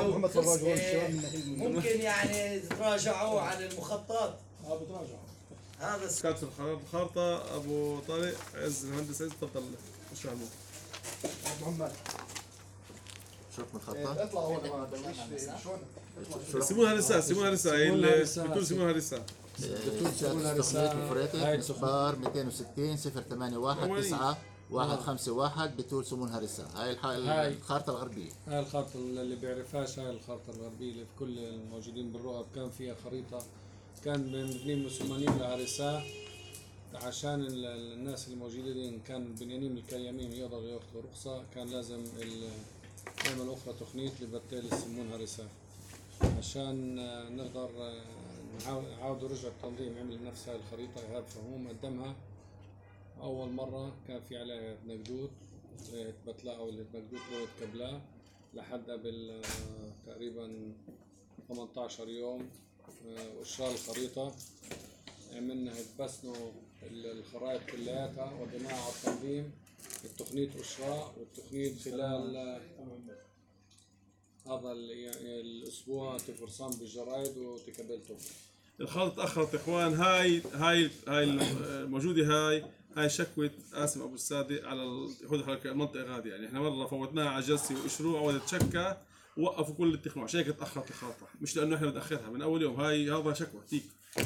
تراجعوا ممكن يعني تراجعوا عن المخطط. بتراجعوا. هذا كاتب الخارطة أبو طارق عز المهندس عز، تفضل اشرح له. محمد شوف من الخطة. اطلع هون يا درويش. شلون؟ سيبوها لسه، سيبوها لسه، هي الدكتور سيبوها لسه. دكتور شهادة مفرطة صفار 260 081 9 151 بتقول سمونها رسالة. هاي الخارطة الغربية. هاي الخارطة اللي بيعرفهاش، هاي الخارطة الغربية اللي في كل الموجودين بالرؤى كان فيها خريطة، كان مبنيين المسلمانيين لعرساه عشان الناس الموجودين كان بنيانين الكيامين يقدروا ياخذوا رخصة، كان لازم نعمل أخرى تقنية اللي بالتالي يسمونها رسالة عشان نقدر نعاودوا رجع التنظيم. عمل نفس هاي الخريطة إيهاب فهوم قدمها أول مرة، كان في عليها نقدود بتلاقوا النقدود روية كبلاه لحد قبل تقريبا 18 يوم وإشراء الخريطة. عملنا هتبسنوا الخرائط كلياتها وديناها على التنظيم، التقنية إشراء والتقنية خلال هذا الأسبوع تفرسان بالجرايد وتكبلتوا. الخلط تأخرت يا إخوان. هاي الموجودة، هاي شكوى قاسم أبو السادة على المنطقة هذه. يعني إحنا مرة فوتناها على جلسة وإشروع عودت شكة ووقفوا كل التخمة، عشان هيك تأخرت الخلطة، مش لأنه إحنا بنأخرها من أول يوم. هذا شكوى تيك.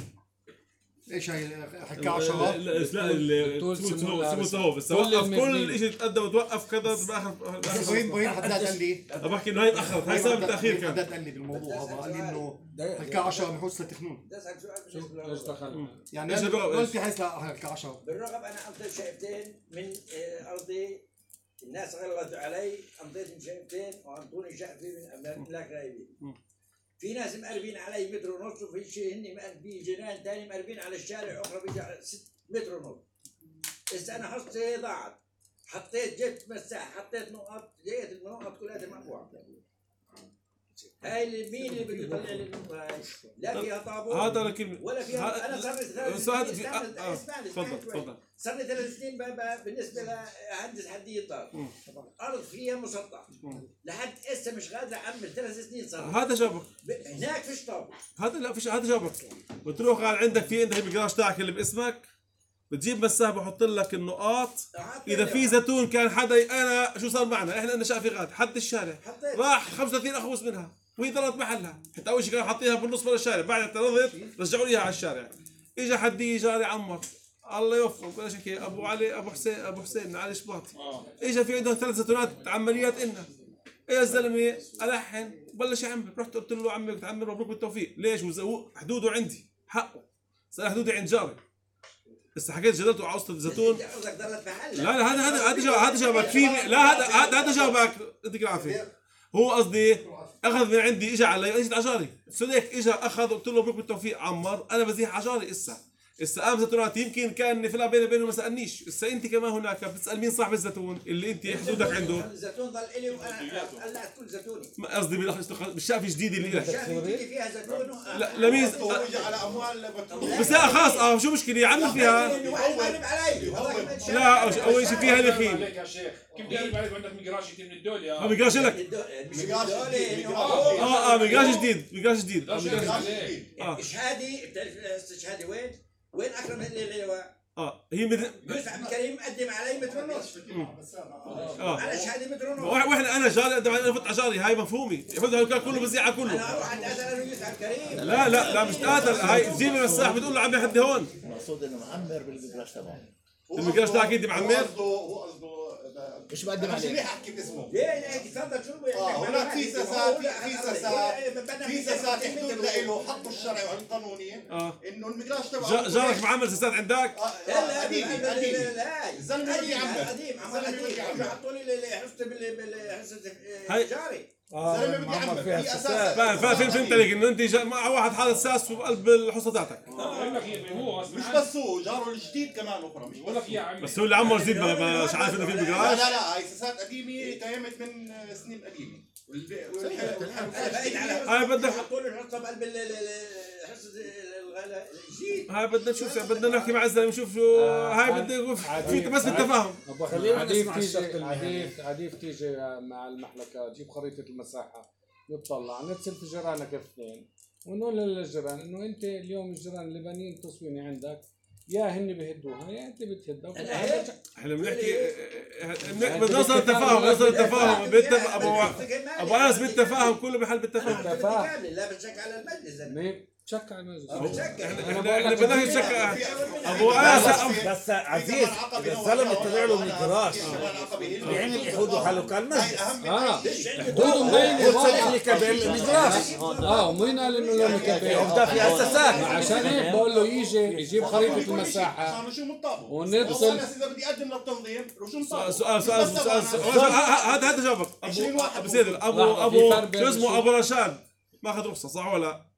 ايش هي حكى 10؟ لا سمو بس وقف كل شيء تقدم وتوقف كذا باخر. وين حداد قال لي؟ بحكي انه هي تاخرت، هاي سبب التاخير كان. حداد قال لي بالموضوع هذا، قال لي انه حكى 10 بحوث للتخنون. ايش دخل؟ يعني قلت حيث حكى 10 بالرغم انا امضيت شقفتين من ارضي، الناس غلطوا علي، امضيت شقفتين واعطوني شقفه من املاك غايبين. في ناس مقربين علي متر ونص، وفي شيء هن في جيران ثاني مقربين على الشارع اخرى بيجي 6 متر ونص. هسه انا حصتي ضاعت، حطيت جبت مساح، حطيت نقط، لقيت النقط كلها مقطوعه. هاي اللي مين اللي بده يطلع لي النقطه هاي؟ لا فيها طابور هذا الكلمه ولا فيها. انا صار لي 3 سنين. تفضل. صار لي 3 سنين بالنسبه لهندس حديه طار، ارض فيها مسطح لحد هسه مش قادر اعمر. 3 سنين صار. هذا جابك هناك فيش طابور. هذا لا فيش، هذا جابك. بتروح على عندك الجراج تاعك اللي باسمك، بتجيب مساح بحط لك النقاط. اذا في زيتون كان حدا، انا شو صار معنا؟ احنا شقفه حد الشارع راح 35 اخوص منها وهي ضلت محلها. حتى اول شيء كانوا حاطينها بالنص من الشارع، بعد اعترضت رجعوا لي اياها على الشارع. اجى حدي جاري عمر الله يوفقه، بلاش هيك، ابو علي ابو حسين علي شباطي، اجى في عندهم 3 زيتونات عمليات إلنا. يا زلمه الحن بلش يعمل، رحت قلت له عمي بتعمل مبروك بالتوفيق. ليش؟ حدوده عندي، حقه، صار حدودي عند جاري. بس حكيت جدلته وعوزت الزيتون. لا هذا جابك فيني. لا هذا جابك، يعطيك العافيه. هو قصدي اخذ من عندي، اجى علي، اجت على جاري سوديك، اجى اخذ، قلت له مبروك بالتوفيق عمر، انا بزيح على جاري. اسا قام زيتونات، يمكن كان فلا بيني وبينه ما سالنيش. اسا انت كمان هناك بتسال مين صاحب الزيتون اللي انت حدودك عنده. الزيتون ضل الي وانا قلعت كل زيتوني. قصدي بالشقفه الجديده اللي لك. الشقفه الجديده فيها زيتون. لا لميز على اموال بس لا خلاص. شو مشكله يعمل فيها؟ لا اول شيء فيها نخيل. يا شيخ كيف بيقرب عليك عندك مقراش من الدول يا مقراش لك. مقراش جديد. شهادي. بتعرف استشهادي وين؟ وين اكرم اللواء؟ هي مثل يوسف عبد الكريم قدم علي متر ونص. على شهاده متر ونص. واحنا انا جاري قدم علي، انا فوت على جاري، هاي مفهومي. يفوت كله بزيعه كله. انا اروح عند انا يوسف عبد الكريم. لا مش قاتل. هاي تجيب المساح بتقول له عمي حدي هون. المقصود انه معمر بالمقراش تبعه. المقراش تاعك انت معمر؟ هو قصده مش بقدم عليه. ليه احكي باسمه؟ ليه تفضل شو هناك في ساسات حدود له حقه الشرعي والقانوني انه المقراش تبعه. جارك معمر ساسات عندك؟ لا قديم الزلمه قديم حطوا لي حصه بالحصه جاري. زلمه بدي يعمر في اساس. فهمت عليك انه انت مع واحد حاطط ساس في قلب الحصه تاعتك. مش بس هو، جاره الجديد كمان اخرى. مش بقول لك يا عمي، بس هو اللي عمر جديد مش عارف انه في مقراش. لا هاي اساسات قديمه قيمت من سنين قديمه. هاي بدنا حطوا لي الحصه بقلب الحصه الجديد. هاي بدنا نشوف، بدنا نحكي مع الزلمه نشوف شو. هاي بدنا في بس بالتفاهم. عديف تيجي مع المحلكه، جيب خريطه المساحه وتطلع نتصل في جيرانك اثنين ونقول للجيران انه انت اليوم الجيران اللي بانيين تصوينه عندك يا هن بهدوها يا انت بتهدها. احنا بنحكي بنوصل التفاهم ابو انس بالتفاهم كله بحل بالتفاهم. لا بتشك على المجلس. مين بشك على المجلس؟ احنا بدنا نشك ابو انس. بس عزيز الزلمه طلع له من الجراج يعني بيحودوا حاله كان مجلس. حدوده مبينه اللي كبير الجراج. ومين قال انه لو مكبر؟ ده في اساسات. عشان هيك بقول له يجي يجيب خريطه المساحه رسوم الطابو. ونتصل. اذا بدي اقدم للتنظيم رسوم طابو. سؤال هذا جاوبك ابو سيدر ابو شو اسمه ابو رشاد ماخذ رخصه صح ولا؟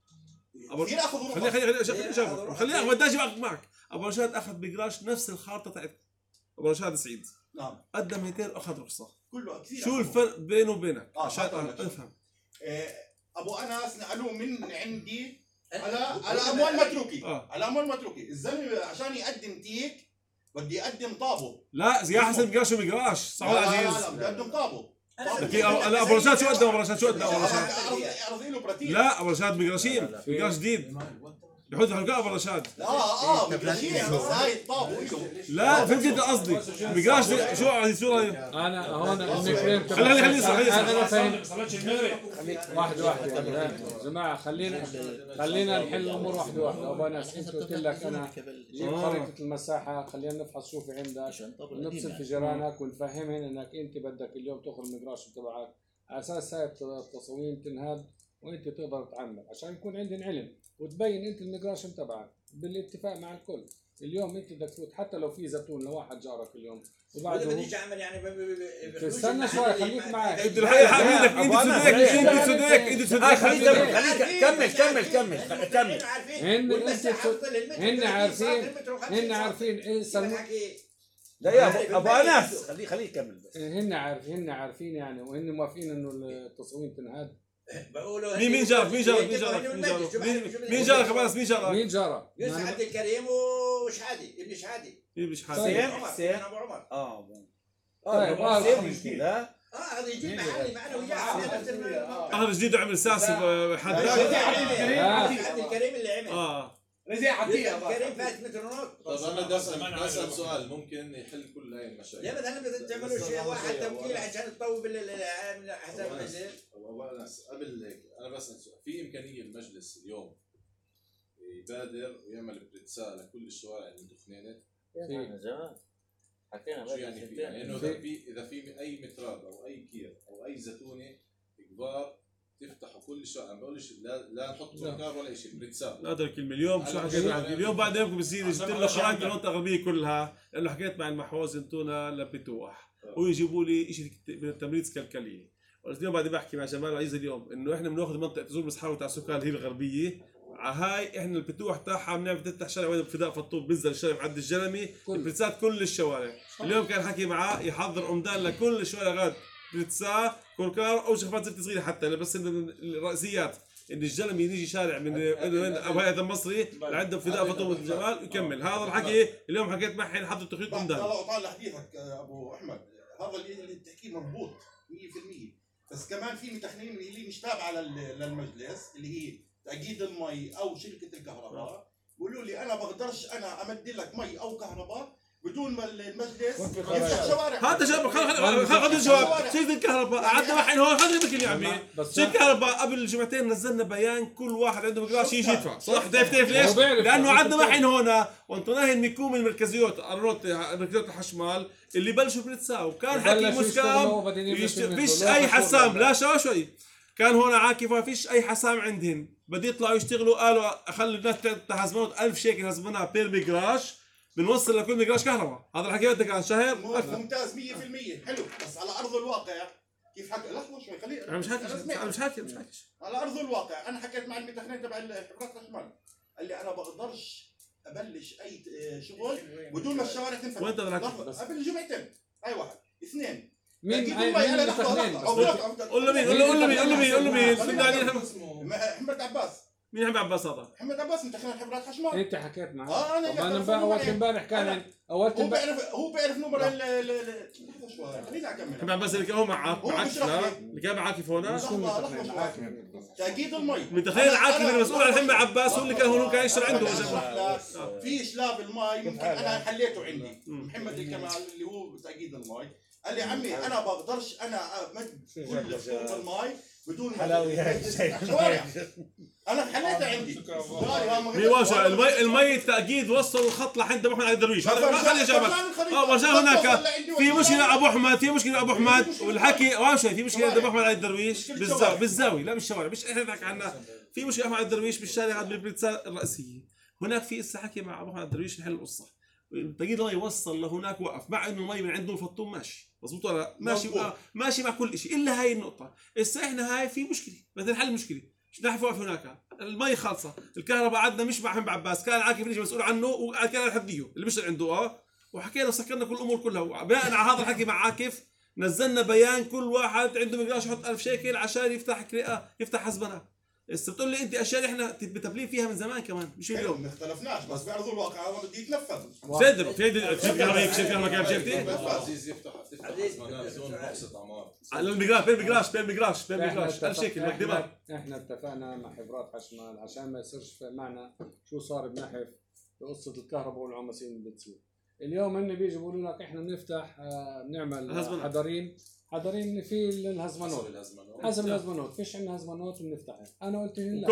خليني اخذ بدي اجي معك. ابو رشاد اخذ بجراش نفس الخارطه تاعتك. ابو رشاد سعيد نعم قدم 200 واخذ رخصه. كله كثير. شو الفرق بينه وبينك عشان افهم؟ ابو انس نقلوه من عندي على اموال متروكي. على اموال متروكي الزلمه عشان يقدم تيك بدي يقدم طابو. لا يا حسن بجراش وبجراش صح ولا عزيز؟ لا بدي اقدم طابو. لا ابو رشاد شو قدم ابو رشاد شو قدم ابو رشاد؟ ارضي له براتيل. لا ابو رشاد بجراشين بجراش جديد يحط حلقه ابو رشاد. بجراشين هاي الطابو له. لا فهمت انت قصدي بجراش شو عزيز شو رايك؟ انا هون النيك خليني انا فاهم. واحد يا جماعه خلينا نحل الامور واحده واحده. ابو انس انت قلت لك انا جيب خريطه المساحه خلينا نفحص شو في عندك ونتصل في جيرانك ونفهمهم انك انت بدك اليوم تاخذ المجراش تبعك على اساس هاي التصاميم تنهد وانت تقدر تعمل عشان يكون عندنا علم وتبين انت المجراش تبعك بالاتفاق مع الكل. اليوم انت بدك تفوت حتى لو في زيتون لواحد جارك اليوم وبعده بديش اعمل يعني استنى شوي خليك معي. انت حبيبك انت صديق كمل هن عارفين لا يا ابو انس خليه يكمل بس. هن عارفين يعني وهن موافقين انه التصوير تنهد. بقولوا مين جارك مين جارك ابو انس مين جارك؟ يوسف عبد الكريم وشحادي ابن شحادي. حسين ابو عمر. حسين لا هذا يجيب معنا وياه اخر جديد وعمل ساسي حداد. عبد الكريم اللي عمل رزيع عطيه كريم فات متر ونص. طب انا بدي اسال سؤال ممكن يحل كل هاي المشاكل. يا مثلا بدك تعملوا شيء واحد توكيل عشان تطوب حساب المجلس. قبل هيك انا بسال سؤال، في امكانيه المجلس اليوم يبادر ويعمل بريتسا لكل الشوارع اللي دخنانت؟ من زمان حكينا شو يعني في يعني انه اذا في اي متراب او اي كير او اي زيتونه كبار تفتحوا كل شيء. ما بقولش لا نحط سكر ولا شيء بريتسا. لا ادرك اليوم شو حكيت معك اليوم بعد يوم بصير يجيب له خرائط المنطقه الغربيه كلها لانه حكيت مع المحوز انتونا لبتوح ويجيبوا لي شيء تمريض كلكليه. اليوم بعد بحكي مع جمال وعزيز اليوم انه احنا بناخذ منطقه زور بصحراء تاع السكان اللي هي الغربيه هاي احنا البتوح تاعها بنعمل تفتح شارع وين فداء فطوط بنزل الشارع عند الجلمي بريتسات كل الشوارع. اليوم كان حكي معاه يحضر امدان لكل الشوارع غاد بريتسا كوركار او شغفات زفت صغيره حتى بس الرئيسيات ان الجلمي يجي شارع من ابو هيئه المصري لعنده فداء فطوط الجمال ويكمل. هذا الحكي اليوم حكيت معه حين حضر تخطيط امدان. طالع حديثك ابو احمد هذا اللي بتحكيه مضبوط 100%. بس كمان في متخنين اللي مش تابعه للمجلس اللي هي تأكيد المي او شركه الكهرباء بيقولوا لي انا بقدرش انا امد لك مي او كهرباء بدون ما المجلس يفتح شوارع. هذا شباب خذ الجواب. شركه الكهرباء قعدنا معين هون خلينا نحكي يا عمي. شركه الكهرباء قبل جمعتين نزلنا بيان كل واحد عنده مقراش يجي يدفع صح. تعرف ليش؟ لانه عندنا معين هون وانطيناه النكوم المركزيات مركزيات الحشمال اللي بلشوا بريتسا وكان حكي مسكام فيش اي حسام لا شوي كان هون عاكف ما فيش اي حسام عندهم بدي يطلعوا يشتغلوا قالوا خلوا الناس تحاسبون 1000 شيكل حسبناها بير مقراش بنوصل لكل مقراش كهرباء. هذا الحكي بدك عن شهر ممتاز 100% حلو. بس على ارض الواقع كيف حكى لحظه شوي خليني انا مش حاكي على ارض الواقع. انا حكيت مع المتخنين تبع خبرات الحشمال قال لي انا بقدرش ابلش اي شغل بدون ما الشوارع تنفتح. وانت قبل جمعتين هاي واحد اثنين مين انا لحظه قول له مين محمد عباس مين عم عباس هذا؟ محمد عباس متخيل حبرات حشمال. انت حكيت معه. انا اول امبارح كان هو بيعرف نمر خليني اكمل. محمد عباس اللي كان هو معك اللي كان معك هنا تأكيد المي. متخيل عاكف المسؤول عن محمد عباس هو اللي كان هون كان يشتغل عنده. في شلاب المي ممكن انا حليته عندي. محمد الكمال اللي هو تأكيد المي قال لي عمي انا بقدرش انا امد كل خطوط المي بدون حلويات شوارع. انا حليتها عندي. بيواجه المي التأكيد وصل الخط لحد ابو احمد علي الدرويش. ما خلي جابك. وجاء هناك في مشكله ابو احمد، في مشكله ابو احمد والحكي وامشي في مشكله ابو احمد علي الدرويش بالزاويه لا بالشوارع، مش احنا نحكي عنها. في مشكله ابو احمد علي الدرويش بالشارع بالبلتسات الرئيسيه. هناك في اسا حكي مع ابو احمد علي الدرويش نحل القصه. تأكيد المي وصل لهناك وقف، مع انه المي من عندهم فطوم ماشي مظبوط ولا ماشي ماشي مع كل شيء الا هاي النقطه. هسه احنا هاي في مشكله بدنا نحل المشكله. مش نحن واقف هناك المي خالصه، الكهرباء عندنا مش مع محمد عباس، كان عاكف نيجي مسؤول عنه وكان الحديه اللي مش عنده وحكينا وسكرنا كل الامور كلها. بناء على هذا الحكي مع عاكف نزلنا بيان كل واحد عنده مقدار يحط 1000 شيكل عشان يفتح يفتح حسبنا. هسه بتقول لي انت اشياء احنا متبلين فيها من زمان كمان مش اليوم. ما اختلفناش بس بيعرضوا الواقع هذا بده يتنفذ. صدر في شايف مكان شفتي؟ عزيز يفتح زون رخصة اعمار. على المقراش 1000 شيكل مقدمات. احنا اتفقنا مع حبرات حشمال عشان ما يصيرش معنا شو صار بنحف بقصه الكهرباء والعماسين اللي بتصير. اليوم هن بيجوا بيقولوا لك احنا بنفتح بنعمل حضرين في الهزمانوت حسب الهزمانوت، فيش عندنا هزمانوت بنفتحها. انا قلت لهم لا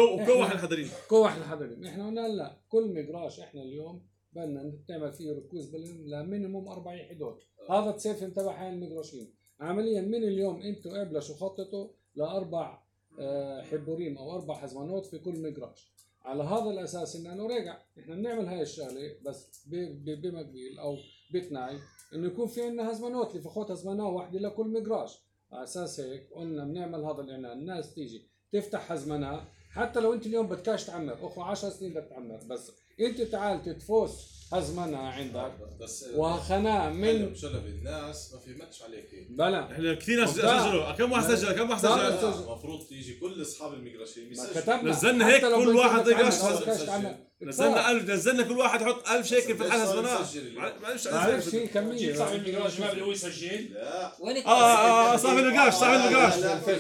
كوح الحضرين احنا قلنا لا، كل مقراش احنا اليوم بدنا نعمل فيه ركوز لمينيموم 4 يحدات. هذا التصيف تبع هاي المقراشين عمليا من اليوم انتوا ابلشوا خططوا ل4 حبوريم او 4 حزمانوت في كل مقراش. على هذا الاساس انه راجع احنا بنعمل هاي الشغله بس بمقبيل او بتناي انه يكون في عندنا هزمانوت لفخوت هزمانه واحده لكل مقراش. على اساس هيك قلنا بنعمل هذا الاعلان، الناس تيجي تفتح هزمانه حتى لو انت اليوم بدكاش تعمر اخو 10 سنين بدك تعمر، بس انت تعال تتفوس هزمانه عندك وخناق من شلب الناس ما فهمتش عليك. بلا احنا كثير ناس سجلوا. كم واحد سجل؟ المفروض تيجي كل اصحاب المقرشين نزلنا هيك كل واحد نزلنا كل واحد يحط 1000 شيكل في الحال هزمناه. معلش في كميه صاحب المقراش ما بده يسجل. لا وين صاحب المقراش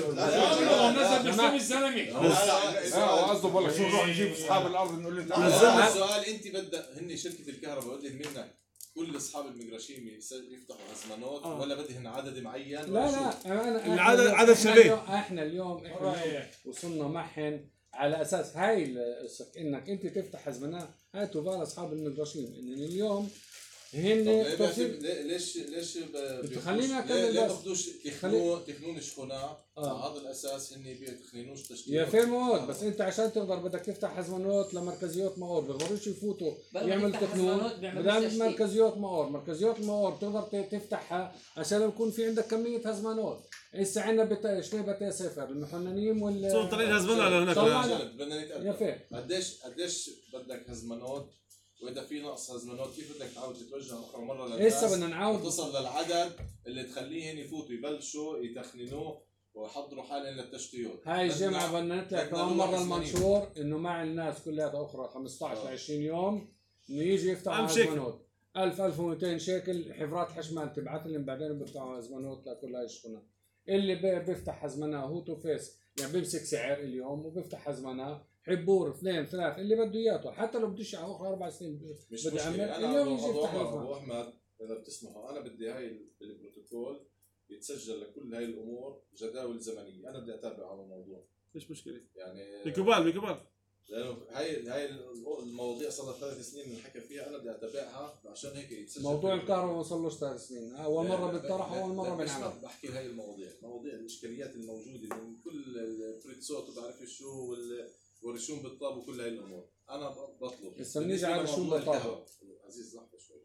نزل باسم الزلمه. قصده بقول لك شو نروح نجيب اصحاب الارض نقول لهم السؤال انت بدك هن شركه الكهرباء بدهن منك كل اصحاب المقرشين يفتحوا هزمانات ولا بدهن عدد معين؟ لا عدد شبيه. احنا اليوم وصلنا معهن على اساس هاي انك انت تفتح هزمانات هاتوا بال اصحاب المقرشين ان اليوم هن ليش خلينا اكمل ليه باخذوش تخنون الشخونات على هذا الاساس هن بيتخنونوش تشتيت يا في مواد. بس انت عشان تقدر بدك تفتح هزمانات لمركزيات مقور بيقدروش يفوتوا يعمل تخنون بدل مركزيات مقور بتقدر تفتحها عشان يكون في عندك كميه هزمانات. هسه عندنا شوي بتي سفر المحننين صار طريق هزمانات على هناك. بدنا نتقدم قديش بدك هزمانات واذا في نقص هزمانات كيف بدك تعاود تتوجه اخر مره للناس هسه بدنا نعاود تصل للعدد اللي تخليهم يفوتوا يبلشوا يتخننوه ويحضروا حالهم للتشتيات. هاي الجمعه بدنا نطلع كمان مره المنشور انه مع الناس كلها اخرى 15 ل 20 يوم انه يجي يفتحوا هزمانات 1200 شيكل. حفرات حشمال تبعث لهم بعدين بيفتحوا هزمانات لكل هاي الشغلات. اللي بيفتح هزمانه هو تو فيس يعني بيمسك سعر اليوم وبيفتح هزمانه حبور 2 3 اللي بده اياه حتى لو بديش على 4 سنين مش مشكلة. انا ابو احمد اذا بتسمحوا انا بدي هاي البروتوكول يتسجل لكل هاي الامور جداول زمنيه. انا بدي اتابع على الموضوع مش مشكله يعني بكبال لانه هاي المواضيع صار لها 3 سنين بنحكي فيها. انا بدي اتابعها عشان هيك يتسجل. موضوع الكهرباء ما وصلوش 3 سنين اول مره بيطرح اول مره بنعمل. بحكي هاي مواضيع الاشكاليات الموجوده من كل البريتسوت وبعرف شو والرسوم بالطاب وكل هاي الامور. انا بطلب هسه بنيجي على الرسوم بالطاب. عزيز لحظه شوي.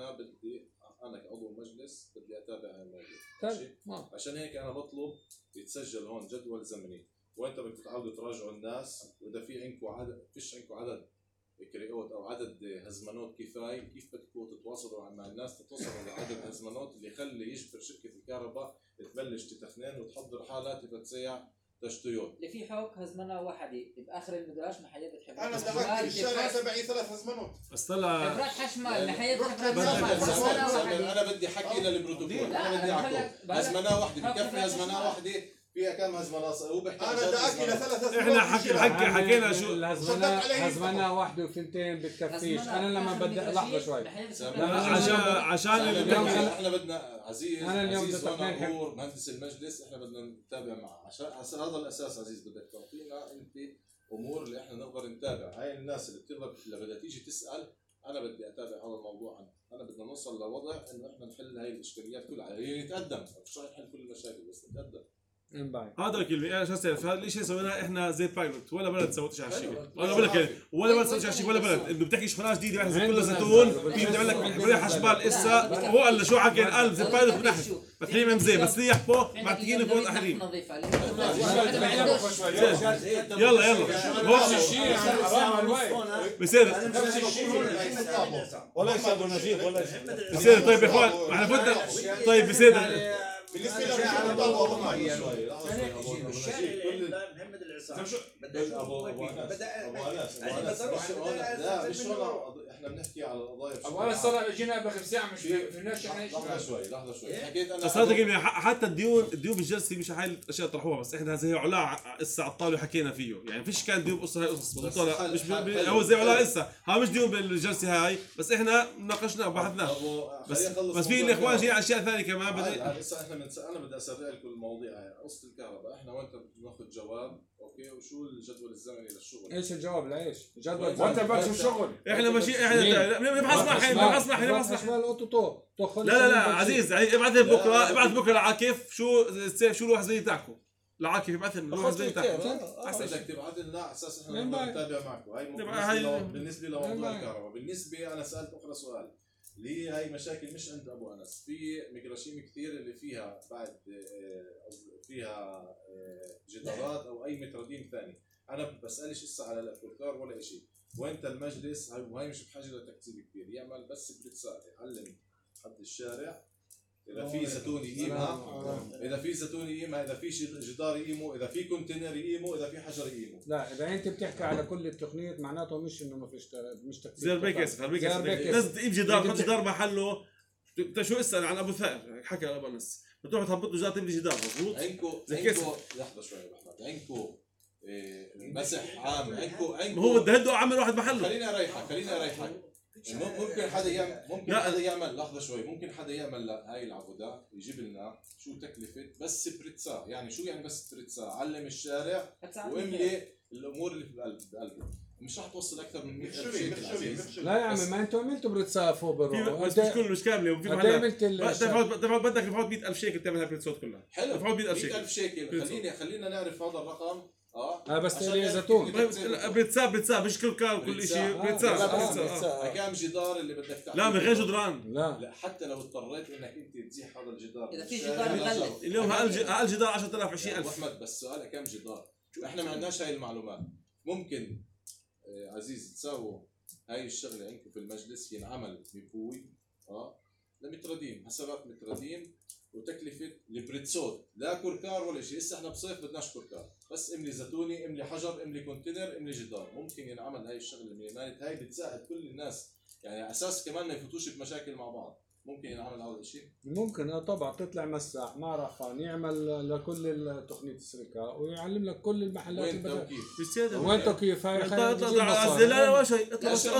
انا كعضو مجلس بدي اتابع هاي الموضوع عشان هيك انا بطلب يتسجل هون جدول زمني وانت بدك تعودوا تراجعوا الناس واذا في عندكم عدد فيش عندكم عدد كريوت او عدد هزمانات كفايه كيف بدكم تتواصلوا مع الناس تتصلوا لعدد هزمانات اللي يخلي يجبر شركه الكهرباء تبلش تتخنن وتحضر حالات تتسيع تشتيات اللي في حوك هزمنا واحده باخر المدراج محيات حبرات انا دخلت في الشارع تبعي 3 هزمنات بس طلع حبرات حشمال محيات حبرات انا بدي حكي للبروتوكول انا بدي احكي هزمنه واحده بكفي هزمنه واحده فيها كم هزمنه هو بحكي انا بدي اكل 3 احنا حكينا شو هزمنا واحده وثنتين بتكفيش انا لما بدي لحظه شوي عشان احنا بدنا عزيز أنا اليوم عزيز بدي وانا نور مهندس المجلس احنا بدنا نتابع معه عشان هذا الاساس عزيز بدك تعطينا انت امور اللي احنا نقدر نتابع هاي الناس اللي بتقدر اللي بدها تيجي تسال انا بدي اتابع هذا الموضوع انا بدنا نوصل لوضع انه احنا نحل هاي الاشكاليات كلها هي نتقدم مش رح نحل كل المشاكل بس نتقدم هذا الكلمه انا شو اسال هذا الشيء سويناه احنا زي بايلوت ولا بلد سوتش على الشيء انا بقول لك ولا بلد سوتش على الشيء ولا بلد انه بتحكي شغلات جديده واحد كله زيتون في بده لك ريحه حبال اسا هو قال شو حكى القلب زي بايلوت بنحكي فتحريم زي بس ريح فوق معتقين فوق احريم يلا هو بصير ولا يشربوا نجيب ولا بصير طيب يا اخوان احنا فتنا طيب بصير بالنسبه للشارع طلعوا محمد العصام ابو انس لا مش هون احنا بنحكي على القضايا ابو انس صار جينا قبل 5 ساعه مش فيناش احنا لحظه شوي حكيت انا بس هذا كلمه حتى الديون بالجلسه مش هاي الاشياء طرحوها بس احنا زي علاء هسه على الطاوله حكينا فيه يعني فيش كان ديون قصه هاي قصص مش هو زي علاء هسه ها مش ديون بالجلسه هاي بس احنا ناقشناه وبحثناه بس في الاخوان شيء اشياء ثانيه كمان هسه احنا انا بدي اسرع لكم المواضيع هاي قصه الكهرباء احنا وانت بناخذ جواب اوكي وشو الجدول الزمني للشغل ايش الجواب لايش؟ الجدول وانت بس شغل احنا ماشي احنا نبحث معي لا عزيز ابعث بكره لعاكف شو الواحد زي تاعكم لعاكف يبعث لنا الواحد زي تاعكم احسن بدك تبعث لنا على اساس احنا نتابع معكم هاي بالنسبه لموضوع الكهرباء بالنسبه انا سالت اخرى سؤال ليه هاي مشاكل مش عند ابو انس في ميكروشيم كثير اللي فيها بعد فيها جدارات او اي متردين ثاني انا بسالش هسه على الافكار ولا شيء وانت المجلس وهي مش بحاجه لتكتيب كبير يعمل بس بريتسات يعلم حد الشارع اذا في زيتون يقيمها اذا في زيتون يقيمها اذا في جدار يقيمه اذا في كونتينر يقيمه اذا في حجر يقيمه لا اذا انت بتحكي على كل التقنيات معناته مش انه ما فيش مش تكتيك زي البيكس لازم تجيب جدار تحط جدار محله انت شو اسال عن ابو ثائر حكى ابو انس بتروح تهبط له تبني جدار مضبوط عندكم لحظه شوي يا احمد عندكم مسح عام عندكم هو بده هدو عامل واحد محله خليني اريحك ممكن حدا يعمل لحظه شوي ممكن حدا يعمل هاي العبودات يجيب لنا شو تكلفه بس بريتسا يعني شو يعني بس بريتسا علم الشارع واملي الامور اللي بقلبه مش رح توصل اكثر من 100,000 شيكل لا يا عمي ما انتم عملتوا بريتسا فوق بالروح بس كله مش كامله وفي محلات بدك تحط 100,000 شيكل تعمل هالبريتسات كلها حلو تحط 100,000 شيكل خلينا نعرف هذا الرقم بس اللي زيتون بريتسا مش كل شيء بريتسا كم جدار اللي بدك تعمل لا من غير جدران لا حتى لو اضطريت انك انت تزيح هذا الجدار اذا في جدار مغلف اليوم اقل جدار 10,000 20,000 احمد بس سؤالك كم جدار احنا ما عندناش هاي المعلومات ممكن عزيز تساووا هاي الشغله عندكم في المجلس ينعمل ميبوي لمتردين حسابات متردين وتكلفه البريتسود لا كركار ولا شيء هسه احنا بصيف بدناش كركار بس املي زيتوني املي حجر املي كونتينر املي جدار ممكن ينعمل هاي الشغله الميمانه هاي بتساعد كل الناس يعني اساس كمان ما يفوتوش بمشاكل مع بعض ممكن ينعمل هذا الشيء ممكن طبعا تطلع مساح ما رخان يعمل لكل تقنيه السرقه ويعلم لك كل المحلات وين توكيف هاي لا ولا شيء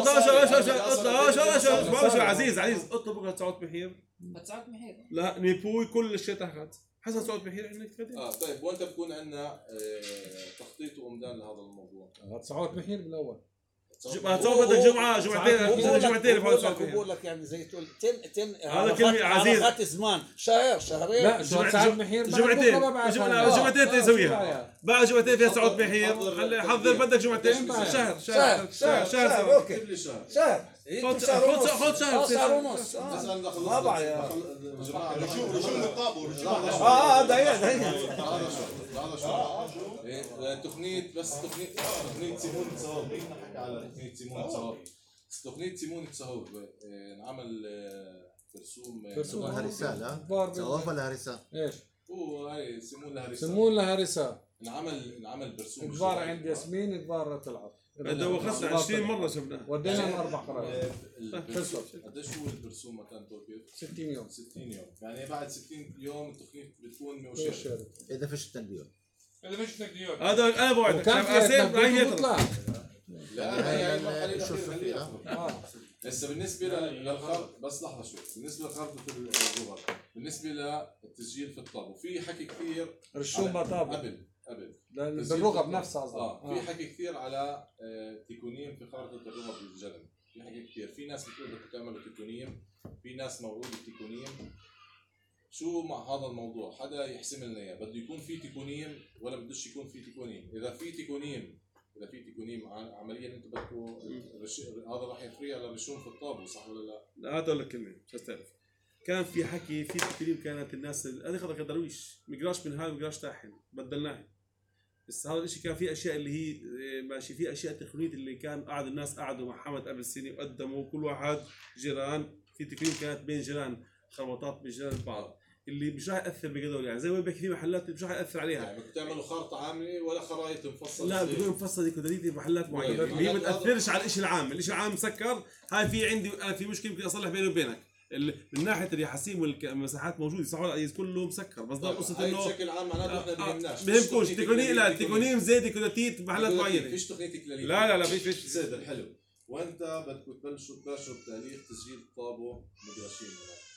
اطلع عزيز اطلب بكره سعود بحير سعود بحير لا نيبوي كل الشيء تحت حسن سعود بحير عندك طيب وانت بكون عندنا تخطيط وامدان لهذا الموضوع سعود بحير بالاول بدك جمعتين بقول لك يعني زي تقول تم هذا كلمه عزيز زمان شهرين لا سعود بحير جمعتين تسويها بعد جمعتين فيها سعود بحير خلي حضر بدك جمعتين شهر اوكي شهر خذ شهر ونص ما بعرف رجوم الطابور تقنيه بس تقنيه سيمون تصاوب نحكي على تقنيه سيمون تصاوب تقنيه سيمون تصاوب انعمل برسوم هرسال تصاوب ولا هرسال ايش هو هاي سيمون لها سمون لها رسالة انعمل برسوم كبار عند ياسمين كبار طلعت دوخنا 20 مره شفناه ودينا من 4 قرارات قديش هو البرسوم مكان توقيف؟ 60 يوم 60 يوم، يعني بعد 60 يوم التخفيف بتكون مؤشرة اذا فيش التنبيه اللي مش تقدير هذا انا بوعدك وكان في بطلع لا هي هسه بالنسبه للخرط بس لحظه شوي، بالنسبه لخرطه الرغب، بالنسبه للتسجيل في الطابو في حكي كثير رشوم بطابو قبل بالرغب نفسها قصدي في حكي كثير على تيكونيم في خارطه الرغب بالجلم، في حكي كثير، في ناس بتقول بدكم تعملوا تيكونيم، في ناس موعود بتيكونيم. شو مع هذا الموضوع؟ حدا يحسم لنا اياه، بده يكون في تيكونيم ولا بدوش يكون في تيكونيم؟ اذا في تيكونيم عمليا انتم بدكم هذا راح يفرق على الرسوم في الطابو، صح ولا لا؟ لا هذا لك كلمه مش تعرف. كان في حكي في تكريم، كانت الناس هذه خطر درويش مقراش من هاي مقراش تاحن بدلناها. بس هذا الشيء كان في اشياء اللي هي ماشي، في اشياء تقنيه اللي كان قاعد الناس قعدوا مع حمد قبل سنه وقدموا كل واحد جيران، في تكريم كانت بين جيران خربطات بين جيران بعض اللي مش راح ياثر بقدر، يعني زي ما بحكي في محلات مش راح ياثر عليها. يعني بدك تعملوا خارطه عامله ولا خرائط مفصله؟ لا بدون مفصله ديكوراتيف محلات معينه اللي هي ما تاثرش على الشيء العام، الشيء العام مسكر. هاي في عندي انا في مشكله يمكن اصلح بيني وبينك من ناحيه اليحاسيم والمساحات موجوده صح ولا كله مسكر، بس ضل قصه انه بشكل عام معناته احنا بهمناش بهمكوش تكونيم زي ديكوراتيف محلات معينه، فيش تقنيه كلاليه. لا فيش زين حلو. وانت بدكم تبلشوا بتاريخ تسجيل طابو مدرسين.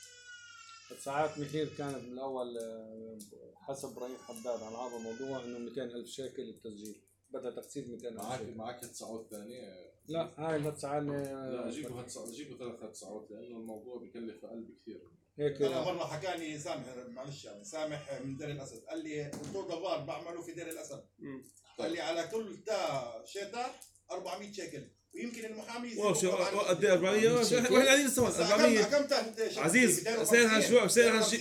ساعات محير كانت من الاول حسب ابراهيم حداد على هذا الموضوع انه 200,000 شيكل التسجيل، بدها تقسيط 200,000 شيكل. معك هالساعات ثانيه؟ لا هاي هالساعات لا جيبوا 3 هالساعات لانه الموضوع بكلف اقل بكثير. هيك انا مره حكاني سامح، معلش يعني سامح من دير الاسد، قال لي انتو دوار بعملوا في دير الاسد، قال لي على كل تا شتاء 400 شيكل، ويمكن المحامي قد ايه 400 واحنا قاعدين سوا 400 عزيز سعرها شو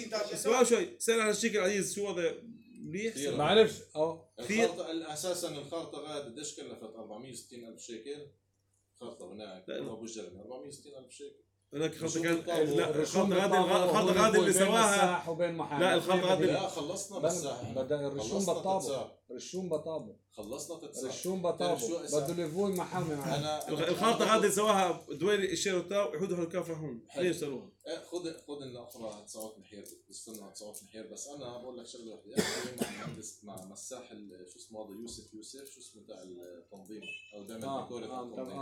سعرها الشيكل عزيز شو هذا منيح ما بعرفش الخرطه اساسا الخرطه غاد قديش كلفت؟ 460,000 شيكل خرطه هناك ابو الجلم 460,000 شيكل. هناك خلطه كان الخلطه غادي اللي سواها لا الخلطه غادي لا خلصنا مساحه بدا الرشوم بطابو رشوم بطابو خلصنا تتساع رشوم بطابو بده ليفوي محامي معنا الخلطه غادي سواها دويري الشيروتا ويحطوا الكافه هون ليش سووها؟ خذ الاخرى هتساوات محير بستنى هتساوات محير. بس انا بقول لك شغله وحده، احكي مع مهندس مع مساح شو اسمه هذا يوسف شو اسمه تاع التنظيم او دائما ديكور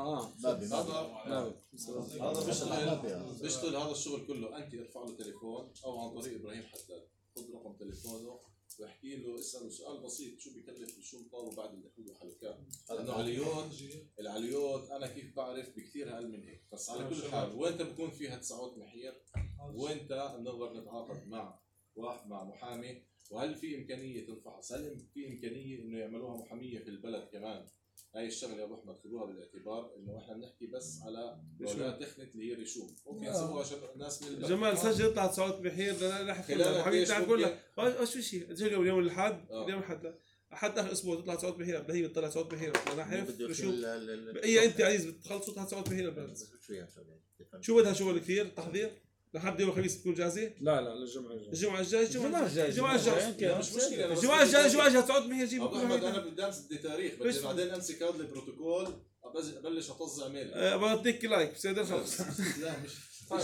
هذا بيشتغل هذا الشغل كله. انت ارفع له تليفون او عن طريق ابراهيم حداد، خذ رقم تليفونه واحكي له اساله سؤال بسيط، شو بكلف شو طابو بعد اللي حلو حلقات؟ لانه العليوت انا كيف بعرف بكثير اقل من هيك. بس على كل حال وانت بكون فيها 9 محير وانت بنقدر نتعاقد مع محامي. وهل في امكانيه تنفحص؟ هل في امكانيه انه يعملوها محاميه في البلد كمان؟ هاي الشغله يا ابو احمد خذوها بالاعتبار، انه احنا بنحكي بس على دولات دخنت اللي هي رشوم، ممكن يسووها عشان الناس من البلد. جمال سجل يطلع 9 محير راح حبيبي تعال بقول لك شو شيء اليوم الاحد اليوم الاحد احد اخر اسبوع تطلع 9 محير بدها هي تطلع 9 محير انا حيف رشوم هي انت عايز تخلصوا 9 محير شو بدها شغل كثير تحضير لحد يوم الخميس تكون جاهزه؟ لا الجمعه الجايه مش مشكله الجمعه الجايه 9 محير جيب ابو احمد انا بدي امسك تاريخ بدي بعدين امسك هذا البروتوكول ابلش اطزع ميل بعطيك لايك بصير خلص لا مش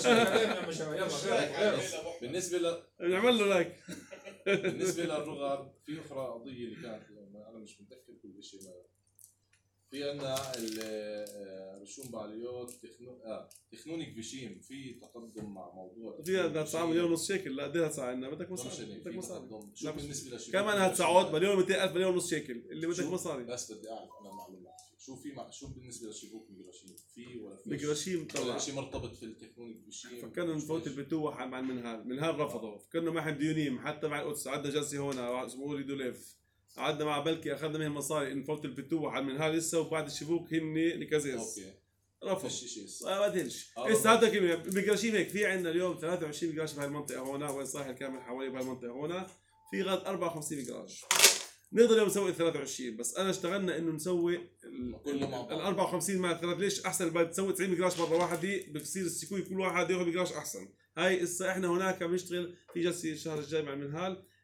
يلا بالنسبه نعمل له لايك. بالنسبه للرغب في اخرى قضيه اللي كانت انا مش متذكر كل شيء في عندنا الرشوم بعليوت تخنونك بشيم في تقدم مع موضوع في 9 مليون ونص شيكل. لا قديش هتدفع عندنا بدك مصاري بدك مصاري شو بالنسبه لشيء كمان هتسعود مليون 200,000 مليون ونص شيكل اللي بدك مصاري. بس بدي اعرف انا معلومات شو بالنسبه لشبوك ميجراشيم في ولا في ميجراشيم طلع شيء مرتبط في التخنونك بشيم. فكرنا نفوت البتوح مع المنهال رفضوا، فكرنا مع ديونيم حتى مع القدس عندنا جلسه هون اسمه ريدو ليف قعدنا مع بلكي اخذنا منهم مصاري نفوت البتوح على المنهال لسه وبعد الشبوك هن لكازيز اوكي رفض شيء ما بدهنش لسه هذا كلمه ميجراشيم هيك في عندنا اليوم 23 ميجراش بهاي المنطقه هون وين صاحل كامل حوالي بهاي المنطقه هون في غاد 54 ميجراش نقدر اليوم نسوي 23. بس انا اشتغلنا انه نسوي ال 54 مع 3 ليش احسن البلد تسوي 90 ميجراش مره واحده بصير السكوي كل واحد ياخذ ميجراش احسن. هاي احنا هناك بنشتغل في جلسه الشهر الجاي مع المنهال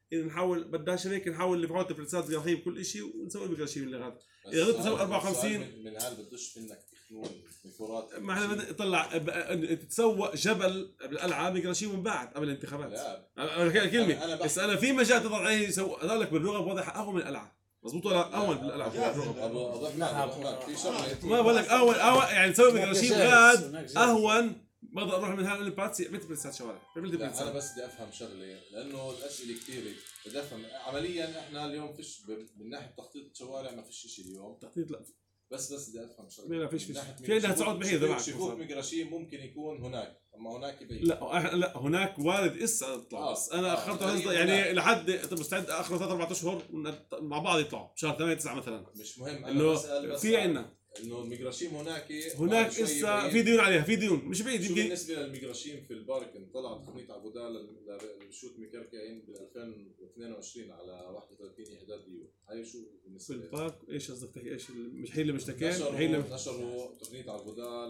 إذا نحاول بدهاش هيك نحاول نحط البريسات رهيب كل شيء ونسوي الميجراشين اللي غاد إذا غدت تسوي 54 من هال بدوش منك تخنون ميكورات ما احنا بدنا طلع تسوق جبل بالقلعه ميجراشين من بعد قبل الانتخابات. لا انا كلمه بس انا في مجال تضغط عليه يسوق لك بالرغب وضع اقوى من القلعه مضبوط ولا اول بالقلعه ابو احمد في شغله ما بقول لك اول يعني تسوي ميجراشين غاد اهون بقدر اروح من هالباتسي مثل بريسات شوارع. لا انا بس بدي افهم شغله لانه الاسئله كثيره بدي افهم عمليا احنا اليوم فيش من ناحيه تخطيط الشوارع ما فيش شيء اليوم تخطيط لا بس بدي افهم شغله لا فيش في عندها تصعد بعيد معك شكوك ميجراشين ممكن يكون هناك اما هناك بعيد لا هناك وارد اسا يطلع بس انا اخرته يعني لحد مستعد اخر 3-4 اشهر مع بعض يطلعوا بشهر 8-9 مثلا مش مهم انه في عندنا انه الميجراشيم هناك اسا في ديون عليها في ديون مش بعيد شو بالنسبه للميجراشيم في البارك طلعت تقنيه عبودال للشوت مكركعين بال 2022 على 31 اعداد ديون هاي شو بالنسبه في البارك ايش قصدك تحكي ايش مش هي اللي مشتكين نشروا تقنيه عبودال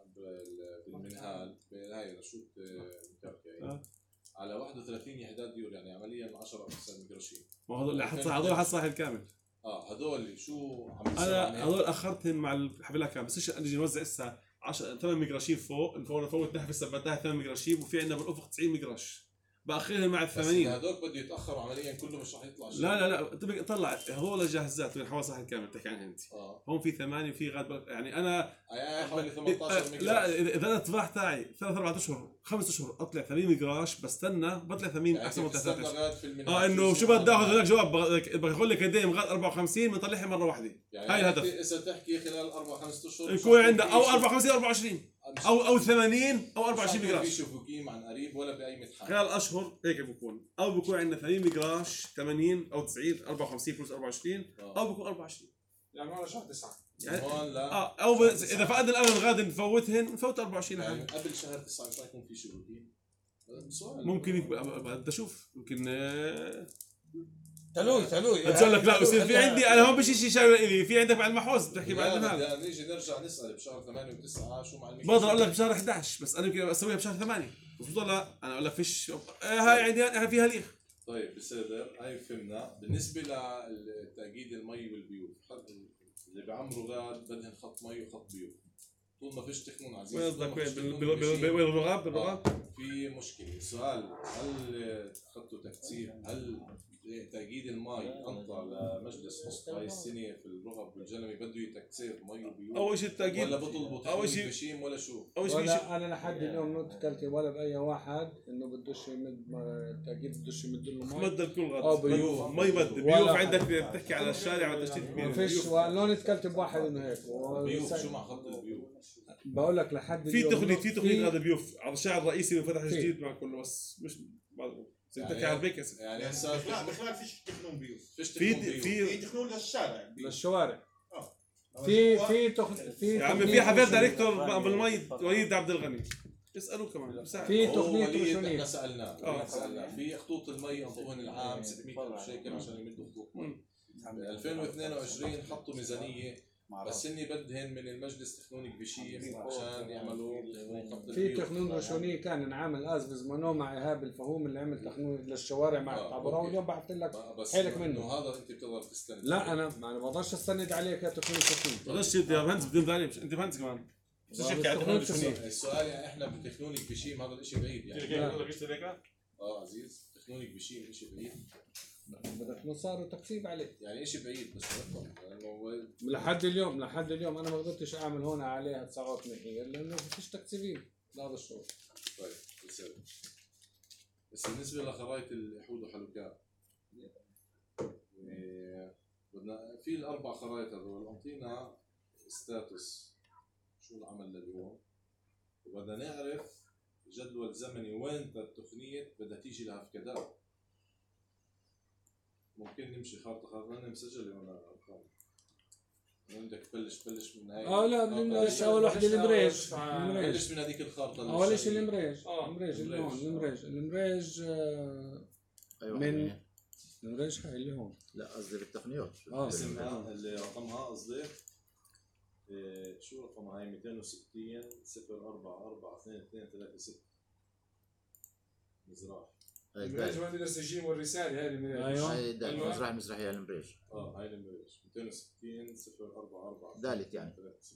بالمنهال هاي لشوت مكركعين على 31 اعداد ديون يعني عمليا 10 اقسام ميجراشيم هذول حط صاحب الكامل هذول شو عم انا هذول اخرتهم مع الحفلات كان بس نجي نوزع اسا 8 ميجراشين فوق نفوت نحفظ ثبتها 8 ميجراشين وفي عندنا بالافق 90 ميجراش باخرهم مع ال 80 هذوك بده يتاخروا عمليا كله مش راح يطلع شيء لا تبقى طلع هذول جاهزات الحواس صح الكامل بتحكي عنها انت هون في 8 وفي غاد يعني انا حوالي 18 ميجراش لا اذا انا الطباع تاعي 3-4 اشهر 5 اشهر اطلع 80 ميجراش بستنى بطلع 80 احسن من 3 انه شو بدي اخذ هناك جواب بقول لك قد ايه غاد 54 بنطلعها مره واحده يعني هاي الهدف اذا تحكي خلال 4-5 اشهر يكون عندك او 54 24 او 80 او 24 ميجراش في شفوكيم عن قريب ولا باي متحف خلال اشهر هيك بكون او بكون عندنا 80 ميجراش 80 او 90 54 بلس 24 او بكون 24 يعني هون شهر 9 يعني هون لا او اذا فقدنا الامل غادي نفوت 24 يعني قبل شهر 9 مش يكون في شفوكيم ممكن بدي اشوف يمكن تلوي بتقول لك لا بصير في عندي انا هون مش شيء شغله الي في عندك مع المحوز بتحكي مع المال نيجي نرجع نسال بشهر 8 و9 شو مع بقدر اقول لك بشهر 11 بس انا يمكن اسويها بشهر 8 مضبوط ولا انا اقول لك فيش هاي عندي فيها ليخ. طيب بصدر هاي فهمنا بالنسبه لتأكيد المي والبيوت اللي بعمروا غاد بدهن خط مي وخط بيوت طول ما فيش تخنون عزيز وين قصدك بالرغاب في مشكله السؤال هل اخذتوا تكثيف هل تأكيد المي انطى لمجلس حصت هاي السنه في الرغب والجلمي بده يتكثيف مي وبيوت اول شيء التأكيد ولا بطلبوا تخفيف بشيم ولا شو ولا انا لحد اليوم ما تكلت ولا باي واحد انه بدوش يمد التأكيد بدوش يمد له مي مد الكل غاد مي مد بيوف عندك بتحكي على الشارع ولا تشتري ما فيش ولو نتكلت بواحد انه هيك بيوف شو مع خط البيوت بقول لك لحد في تقنيه هذا بيوف على الشارع الرئيسي وفتح جديد مع كله بس مش بتحكي على البيك يعني هسه بخلاف فيش تخنون بيوت في تخنون للشوارع في يا عمي في حفل دايركتور بالمي وليد عبد الغني اسالوا كمان في تقنيه روشونيه احنا سالناه في خطوط المي انطوهن العام 600,000 شيكل عشان يمدوا خطوط مي 2022 حطوا ميزانيه بس هني بدهن من المجلس تخنون بشيم عشان يعملوا في تخنون روشونيه كان انعمل ازبز منو مع ايهاب الفهوم اللي عمل تخنون للشوارع مع الطابوره واليوم بعثت لك حيلك منه هذا انت بتقدر تستند لا انا ما بقدرش استند عليك يا تخنون روشونيه بقدرش يا مهندس بدون ثاني انت مهندس كمان السؤال يعني احنا بتخنونك بشيم هذا الشيء بعيد يعني عزيز تخنونك بشيم شيء بعيد بدك نصار وتكثيف عليه يعني شيء بعيد بس لانه لحد اليوم انا ما قدرتش اعمل هون عليها تصاغات نهائيه لانه ما فيش تكثيفين لهذا الشغل. طيب بس بالنسبه لخرائط الحوض وحلوكات بدنا في الاربع خرائط هذول اعطينا ستاتوس شو العمل لليوم وبدنا نعرف جدول زمني وين التقنيه بدها تيجي لها في كذا ممكن نمشي خارطه انا مسجله ولا ارقام عندك بلش من هاي لا بنبلش اول وحده الامريج بلش من هذيك الخارطه اول شيء الامريج الامريج من الامريج هاي اللي هون لا قصدي بالتقنيات اسمها اللي رقمها قصدي شو رقمها هاي 260 044 2236 مزراح المريج وين بدرس الجيم والرساله هذه المريج. ايوه هاي المزرعه المزرعيه المريج. هاي المريج 260 044 دالت يعني.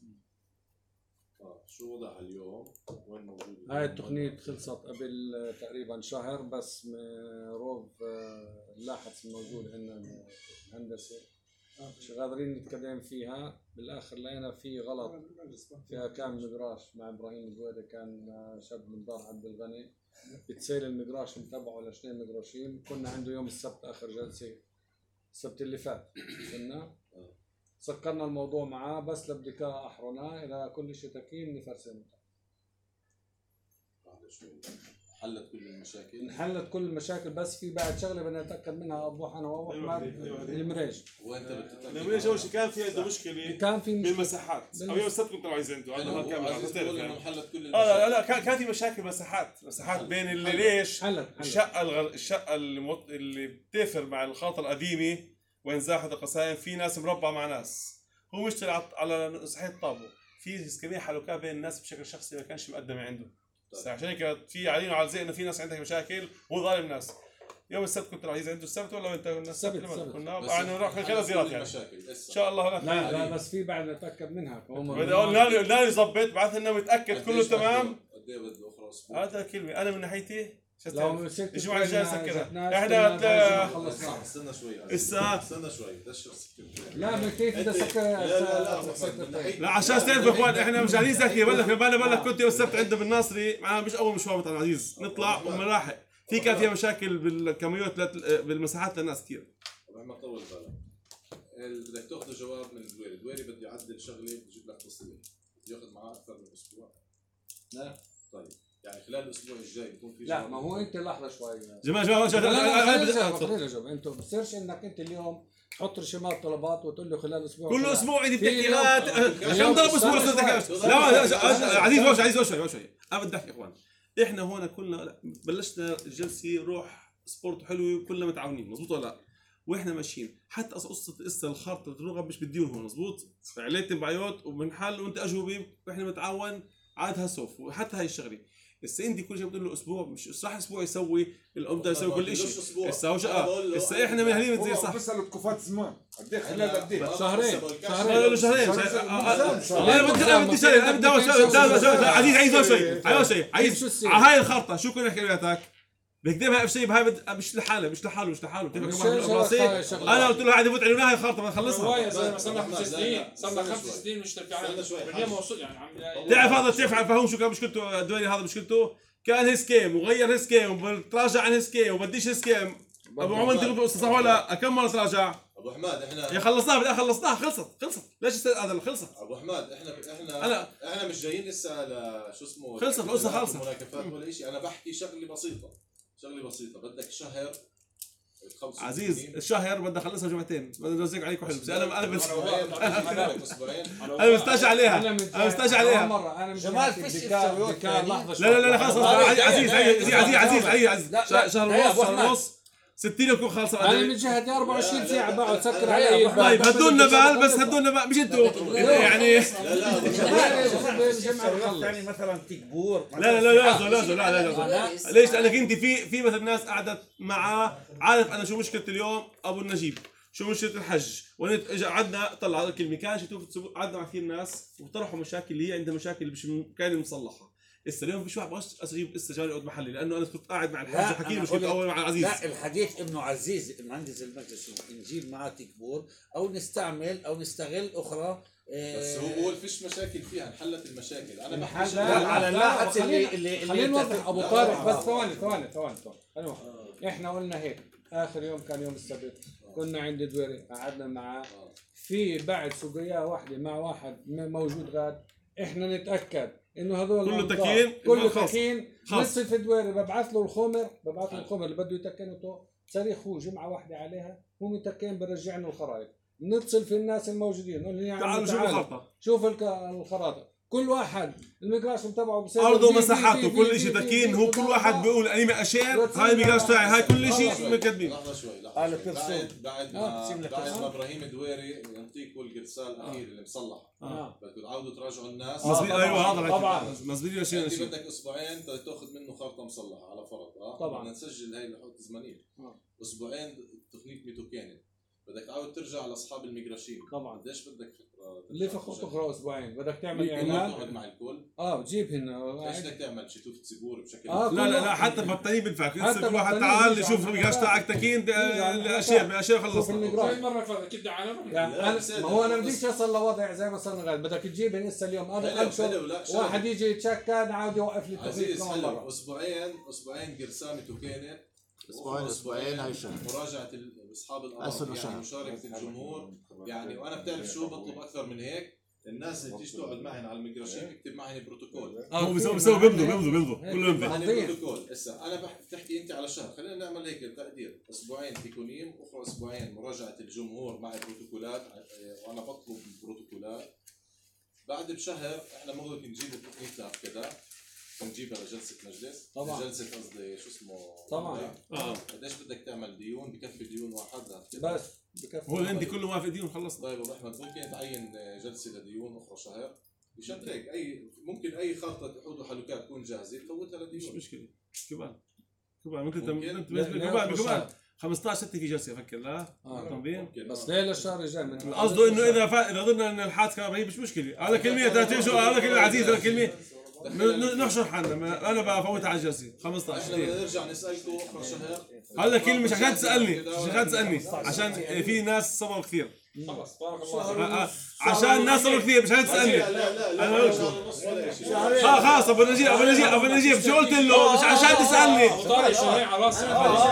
شو وضعها اليوم؟ وين موجود؟ هاي التقنية خلصت قبل تقريبا شهر، بس روف اللاحظ الموجود عندنا الهندسة مش قادرين نتكلم فيها. بالاخر لقينا في غلط فيها، كان مدراش مع ابراهيم الدويري، كان شاب من دار عبد الغني بتسيل المدراش متبعه لاثنين مدراشين. كنا عنده يوم السبت اخر جلسة السبت اللي فات، كنا سكرنا الموضوع معاه بس لبدكاء احرنا الى كل شيء تكين نفرسن. حلت كل المشاكل؟ انحلت كل المشاكل، بس في بعد شغله بدنا نتاكد منها ابو انا وابو احمد. المريج وانت بتتاكد؟ المريج اول شيء كان في عنده مشكله، كان في بالمساحات او يوم السبت كنت عايز عنده انه حلت كل المشاكل. لا كان في مشاكل مساحات بين اللي ليش حلت. الشقه اللي بتفر مع الخاطر القديمه وين زاحت القصايم، في ناس مربع مع ناس، هو مشتري على صحيح طابه في اسكميه حلوكات بين الناس بشكل شخصي ما كانش مقدمه عنده. عشان هيك في علينا وعلى زي انه في ناس عندها مشاكل وهو ظالم الناس. يوم السبت كنت عايز عنده السبت ولا انت قلنا السبت؟ كنا يعني نروح خلال زيارات يعني ان شاء الله. لا بس في بعد نتاكد منها. لا يظبط بعث لنا متاكد كله تمام. قد ايه بده اخر اسبوع؟ هذا كلمه انا من ناحيتي لو الجمعه الجايه سكرها. احنا استنى شوي الساعه استنى شوي دشر سكر. لا كيف بدي اسكر؟ لا عشان تعرفوا يا اخوان احنا مش قاعدين زكي. بقول لك كنت يوم السبت عنده بالناصري معنا مش اول مشوار عبد العزيز نطلع وملاحق في كان فيها مشاكل بالكاميوت بالمساحات للناس كثير. ما طول بالك بدك تاخذ جواب من الدويري بده يعدل شغله بجيب لك تصريح ياخذ معاه اكثر من اسبوع. لا طيب يعني خلال الاسبوع الجاي بيكون في لا ما هو انت لحظه شوي جماعه انت بتصيرش انك انت اليوم تحط رشامات طلبات وتقول له خلال اسبوع كل اسبوع عندي تحكيات عشان ضرب اسبوع. لا عزيز شوي انا بدي احكي يا اخوان احنا هون كلنا بلشنا الجلسه روح سبورت حلوه وكلنا متعاونين مزبوط ولا لا؟ واحنا ماشيين حتى قصه الخارطه الرغب مش بديهم هون مزبوط. عليت تبعيات وبنحل وانت اجوبه واحنا متعاون عادها سوف وحتى هاي الشغله. هسه انت كل شيء بتقول له اسبوع مش صح اسبوع يسوي الامضه يسوي كل شيء. هسه احنا من هالين زي صح بس تكفات زمان قد ايه خلال قد ايه شهرين انا بدي شيء عزيز شيء عايز على هاي الخرطه شو كنا نحكي وياك بكتبها اف شيء بهاي مش لحاله انا قلت له عادي فوت علينا هاي الخرطه ما نخلصها. صرنا 5 سنين مشترك على من موصول يعني تعرف فهم شو كان مشكلته الدويري هذا مشكلته كان هيسكيم وغير هيسكيم وبتراجع عن هيسكيم وبديش هيسكيم. ابو عمر تقول صح ولا كم مره تراجع؟ ابو حماد احنا يا خلصناها خلصناها خلصت ليش هذا خلصت؟ ابو حماد احنا مش جايين لسه شو اسمه خلصت القصه خلصت مناكفات ولا شيء. انا بحكي شغله بسيطه بدك شهر عزيز الشهر بدنا نخلصها جمعتين بدنا نوزع عليكم حلو. انا مستعجل عليها انا جمال فيش تسوي لا خلص عزيز شهر ونص 60 يكون خلص. انا من جهتي 24 ساعه بقعد اسكر على طيب هدونا بال مش انتوا يعني يعني مثلا تكبور لا ليش لانك انت في مثلا ناس قعدت معاه عارف انا شو مشكله اليوم ابو النجيب شو مشكله الحج قعدنا طلع الكلمه كان قعدنا مع كثير ناس وطرحوا مشاكل اللي هي عندها مشاكل مش كانت مصلحه. اليوم في شو بغش اجيب استشاري يقعد محلي لانه انا كنت قاعد مع الحاج حكيم مش كنت اول مع عزيز. لا الحديث انه عزيز المهندس المجلس نجيب معاه تكبور او نستعمل او نستغل اخرى. بس هو بقول فيش مشاكل فيها انحلت المشاكل. انا بحكي على اللاحظ اللي خلينا نوضح ابو طارق بس ثواني احنا قلنا هيك اخر يوم كان يوم السبت كنا عند دويري قعدنا معاه في بعد سقيا واحده مع واحد موجود غاد احنا نتاكد انه هذول كله تكين نصف دويري ببعث له الخمر اللي بده يتكنه صريخ هو جمعه واحده عليها هو متكين برجعنا الخرائط نتصل في الناس الموجودين نقول لهم تعالوا شوف الخرائط كل واحد المقراش تبعه ارضه ومساحاته كل شيء تكين، هو كل واحد بيقول اني ما اشير هاي المقراش تاعي، هاي كل شيء مكتبين. لحظه شوي بعد ما ابراهيم دويري يعطيكم الجرسال الاخير اللي مصلح بدكم تعودوا تراجعوا الناس. ايوه هذا طبعا مزبوط. انت بدك اسبوعين تاخذ منه خارطه مصلحه على فرض طبعا بدنا نسجل هاي لحوت زمنيه اسبوعين تقنيه ميتوكاني بدك تعود ترجع لاصحاب المقراشين. طبعا قديش بدك فتره؟ اللي في خطوه اسبوعين بدك تعمل اعلان تقعد مع الكل بتجيبهن ايش بدك تعمل شتوفة زبور بشكل لا حتى البطانيين بنفع كل واحد تعال شوف المقراش تاعك تكين الاشياء خلص. زي مرة فاتت كده على ما هو انا بديش اصل لوضع زي ما صرنا غير بدك تجيبهن هسه اليوم واحد يجي يتشكى عاود يوقف لي التوقيت كمان مره. اسبوعين قرصان ميتوكاني اسبوعين هاي شهر مراجعه اصحاب الارض يعني مشاركه الجمهور يعني. وانا بتعرف شو بطلب اكثر من هيك؟ الناس اللي بتيجي تقعد معنا على المقراشين اكتب معنا بروتوكول. هو بيسوي بيمضوا كله يمضي بروتوكول. هسه انا بتحكي انت على شهر، خلينا نعمل هيك تقدير اسبوعين تكونيم واخر اسبوعين مراجعه الجمهور مع البروتوكولات، وانا بطلب بروتوكولات. بعد بشهر احنا ممكن نجيب التقنيه كذا نجيبها لجلسه مجلس طبعا، جلسه قصدي شو اسمه طبعا. قديش بدك تعمل ديون؟ بكفي ديون واحد بس بكفي هو عندي كله ما في ديون خلص. طيب ابو احمد ممكن تعين جلسه لديون اخرى شهر مشان هيك ممكن اي خطه حدود وحلقات تكون جاهزه تفوتها لديون. مش مشكله كمان كمان 15/6 في جلسه افكر لا تنظيم بس ليله الشهر الجاي قصده انه اذا ضلنا ان الحادثه هي مش مشكله. هذا كلمه هذا كلمه عزيز، هذا كلمه نحشر حالنا. انا بفوتها على الجلسه 15. احنا بدنا نرجع نسالكم اخر شهر. هذا كلمه مش عشان تسالني عشان في ناس صبروا كثير. خلص بارك الله عشان الناس صبروا كثير مش عشان تسالني. لا خلاص ابو نجيب شو قلت له مش عشان تسالني. طارق شهرين على راسي.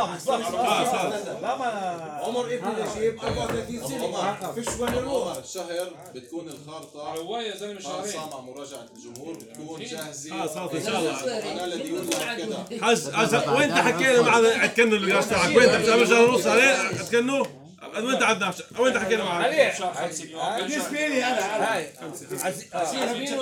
لا ما عمر ابن نجيب 34 سنه فيش وين يروح. شهر بتكون الخارطه روايه يا زلمه شهرين مع مراجعه الجمهور بتكون جاهزه. صارت ان شاء الله. انا لديون كذا حج وين حكينا مع عتكنوا المقراش تاعك؟ وين مش شهر ونص عليه عتكنوا؟ وين عدنا وين حكينا معك؟ بالنسبه لي انا هاي مين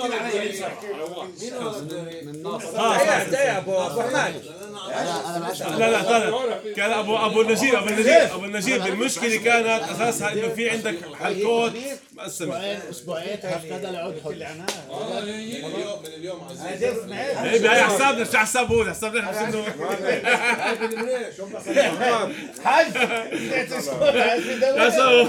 يا ابو احمد. لا كان ابو النجيب المشكله كانت اساسها انه في عندك حلقات مقسمه اسبوعين هكذا العود حل من اليوم عزيز هي حسابنا مش حسابه حسابنا حج لا سوا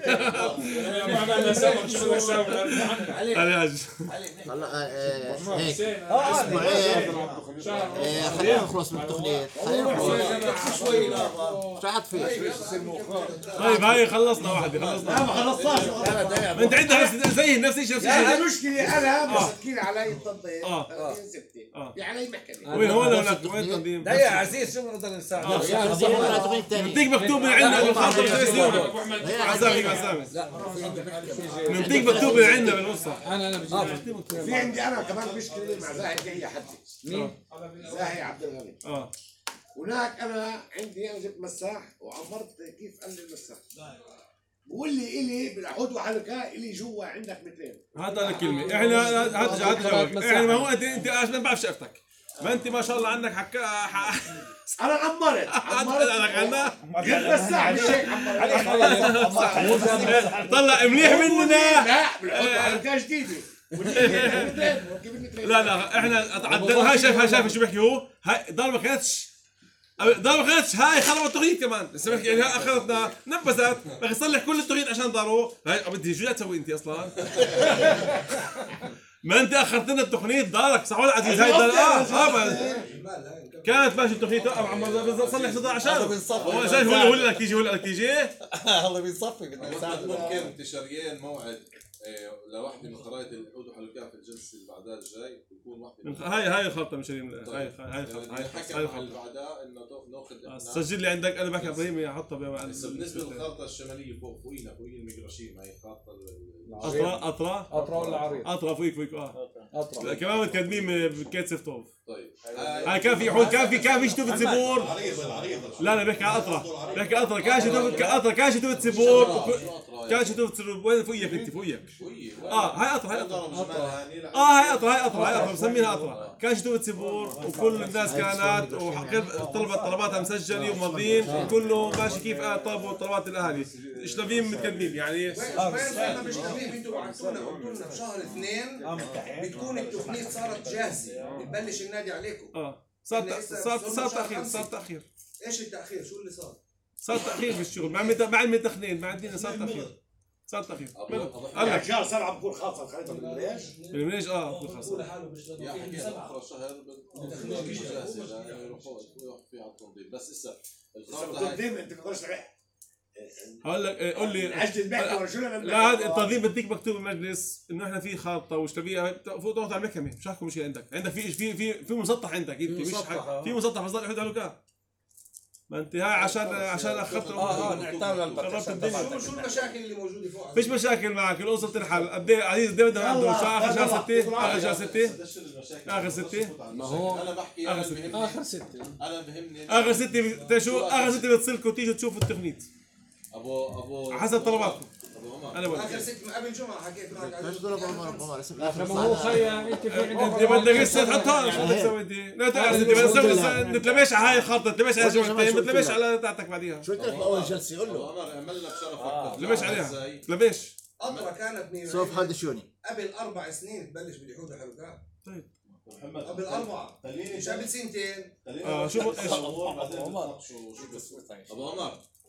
هلا هيك اسبوعين خلينا نخلص من التقنيات. شوي شحط فيه طيب هاي خلصنا واحده خلصنا ما خلصناش. انت عندك زي نفس الشيء المشكله انا مسكين علي التنظيم 6 في علي محكمه. وين هون ولا وين التنظيم؟ لا يا عزيز شو بنقدر نساعد؟ نعطيك مكتوب من عندنا بالخاطر نعطيك مكتوب من عندنا بالوصف. انا بجيب في عندي انا كمان مشكله مع زاهي جاي حدي. مين؟ زاهي عبد الغني. هناك انا عندي انا جبت مساح وعمرت كيف قال لي المساح بقول لي الي بالعود وحلقه الي جوا عندك مترين. هذا الكلمه احنا هذا جوابك. يعني ما هو انت ما بعرف شفتك ما انت ما شاء الله عندك انا عمرت جبت مساح مش هيك عمرت. طلع مليح مننا. لا بالعود وحلقه جديده. لا احنا هاي شايف شو بيحكي هو. هاي ضربه كانتش هاي خربت التغيير كمان. يعني اخذتنا نبذت بدك تصلح كل التغيير عشان ضروا. هاي بدي شو تسوي انت اصلا؟ ما انت اخرت لنا التقنيه ضارك صح ولا عزيز؟ هاي كانت ماشي التقنيه توقف عم صلح صداع عشان هو شايف هو اللي بدك تيجي الله بيصفي بدنا نساعد. ممكن تشريين موعد لوحده من خرائط الحدود وحلقات في الجلسه اللي بعدها الجاي بيكون وحده هاي الخلطه مش هاي الخلطه اللي بعدها انه ناخذ سجل لي عندك. انا بحكي ابراهيم احطها بالنسبه للخلطه الشماليه فوقينا فوق المقراشين هاي الخلطه اطرا ولا عريض؟ اطرا فوق اطرا كمان متقدمين بكيت سيفتوف. طيب هاي كان في شتوفة زبور. لا بحكي على اطرا كان شتوفة زبور كان شو تصير وين فوقك انت فوقك هاي قطره هاي قطره مسمينها قطره كان شو تسيبور وكل الناس كانت طلبت طلباتها مسجله وماضيين وكله ماشي كيف طلبوا طلبات الاهالي شلبين متقدمين يعني وين مش قادرين انتوا بعتونا قلتوا لنا بشهر 2 بتكون التقنيه صارت جاهزه بتبلش النادي عليكم صار تاخير ايش التاخير شو اللي صار؟ صار تاخير في الشغل مع المتخنين ما عندنا صار تاخير هلا شهر 7 بكون خاصه الخريطه بالمنيج بكون خاصه يا حكي اخر الشهر بتكون جاهزه يروحوا في على التنظيم بس هسه التنظيم انت بتقدرش تبيع هقول لك قول لي لا هذا التنظيم بديك مكتوب بالمجلس انه احنا في خارطه واشتبيها فوق ضغط على المحكمه مش حكوا مشكله عندك في مسطح عندك انت مش في مسطح مصدر يحد على ما انت هاي عشان اخذت شو المشاكل اللي موجوده فوق؟ فيش مشاكل معك القصه تنحل قد ايه عزيز قد ايه بدنا عنده اخر شهر 6 اخر 6 ما هو انا بحكي اخر 6 انا بهمني اخر 6 شو اخر 6 بتصلكوا تيجوا تشوفوا التقنيات ابو حسب طلباتكم انا بقول اخر 6 قبل جمعه حكيت معك ايش دول ابو عمر ما هو خيا انت في عندك انت بدك لسه تحطها شو بدك تسوي انت؟ لا ما تلبش على هاي الخرطه تلبش على جمعتين ما تلبش على تاعتك بعديها شو قلت لك باول جلسه قول له عملنا بشرفك تلبش عليها تلبش قطره كانت صوف حدشوني قبل 4 سنين تبلش باليهود حلوكات طيب محمد قبل 4 مش قبل 2 شو ايش ابو عمر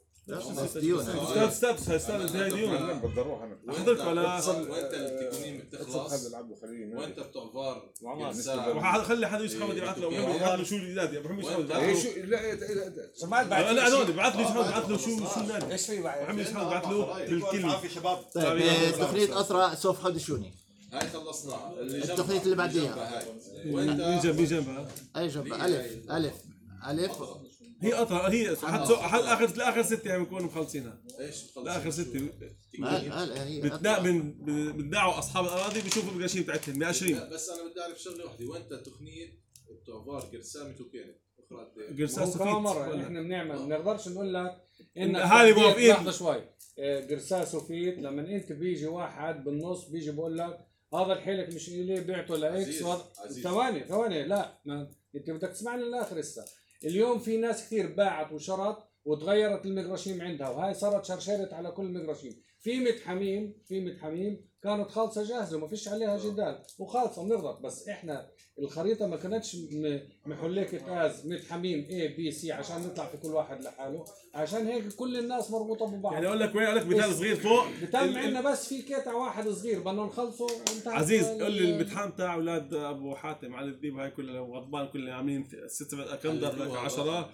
استاذ هاي ديون بدي اروح انا حضرت ولا وانت التكوين بتخلص وانت بتعفر خلي حدا يسحب يبعث له يبعث له شو الجداد يا ابو محمد سمعت بعد لا هذول بعث له شو النادي ايش في بعد محمد يسحب بعث له بالكلمه طيب تقنيه اسرع صوف حدشوني هاي خلصنا التقنيه اللي بعديها مين جنبها اي جنبها الف هي قطره هي اخر 6 يعني بنكون مخلصينها ايش لاخر 6 هي بتدعوا اصحاب الاراضي بيشوفوا القرشين بتاعتهم 120 بس انا بدي اعرف شغله واحده وانت تقنيه بتعفار قرسامته كانت اخرى قرسام سفيت مره احنا بنعمل ما نقدرش نقول لك ان هذه موافقين لحظه شوي قرسام سفيت لما انت بيجي واحد بالنص بيجي بقول لك هذا الحيلك مش ليه بعته لاكس ثواني لا ما انت بدك تسمعني للاخر هسه اليوم في ناس كثير باعت وشرت وتغيرت المقرشيم عندها وهاي صارت شرشرت على كل المقرشيم في متحميم كانت خالصه جاهزه وما فيش عليها جدال وخالصه بنرضى بس احنا الخريطه ما كانتش محليكه از متحميم A B C عشان نطلع في كل واحد لحاله عشان هيك كل الناس مربوطه ببعض يعني اقول لك وين اقول لك مثال صغير فوق بتم عندنا بس في قطع واحد صغير بدنا نخلصه عزيز قول لي المتحام تاع اولاد ابو حاتم على الذيب هاي كلها غضبان كلها عاملين 6 كم دار 10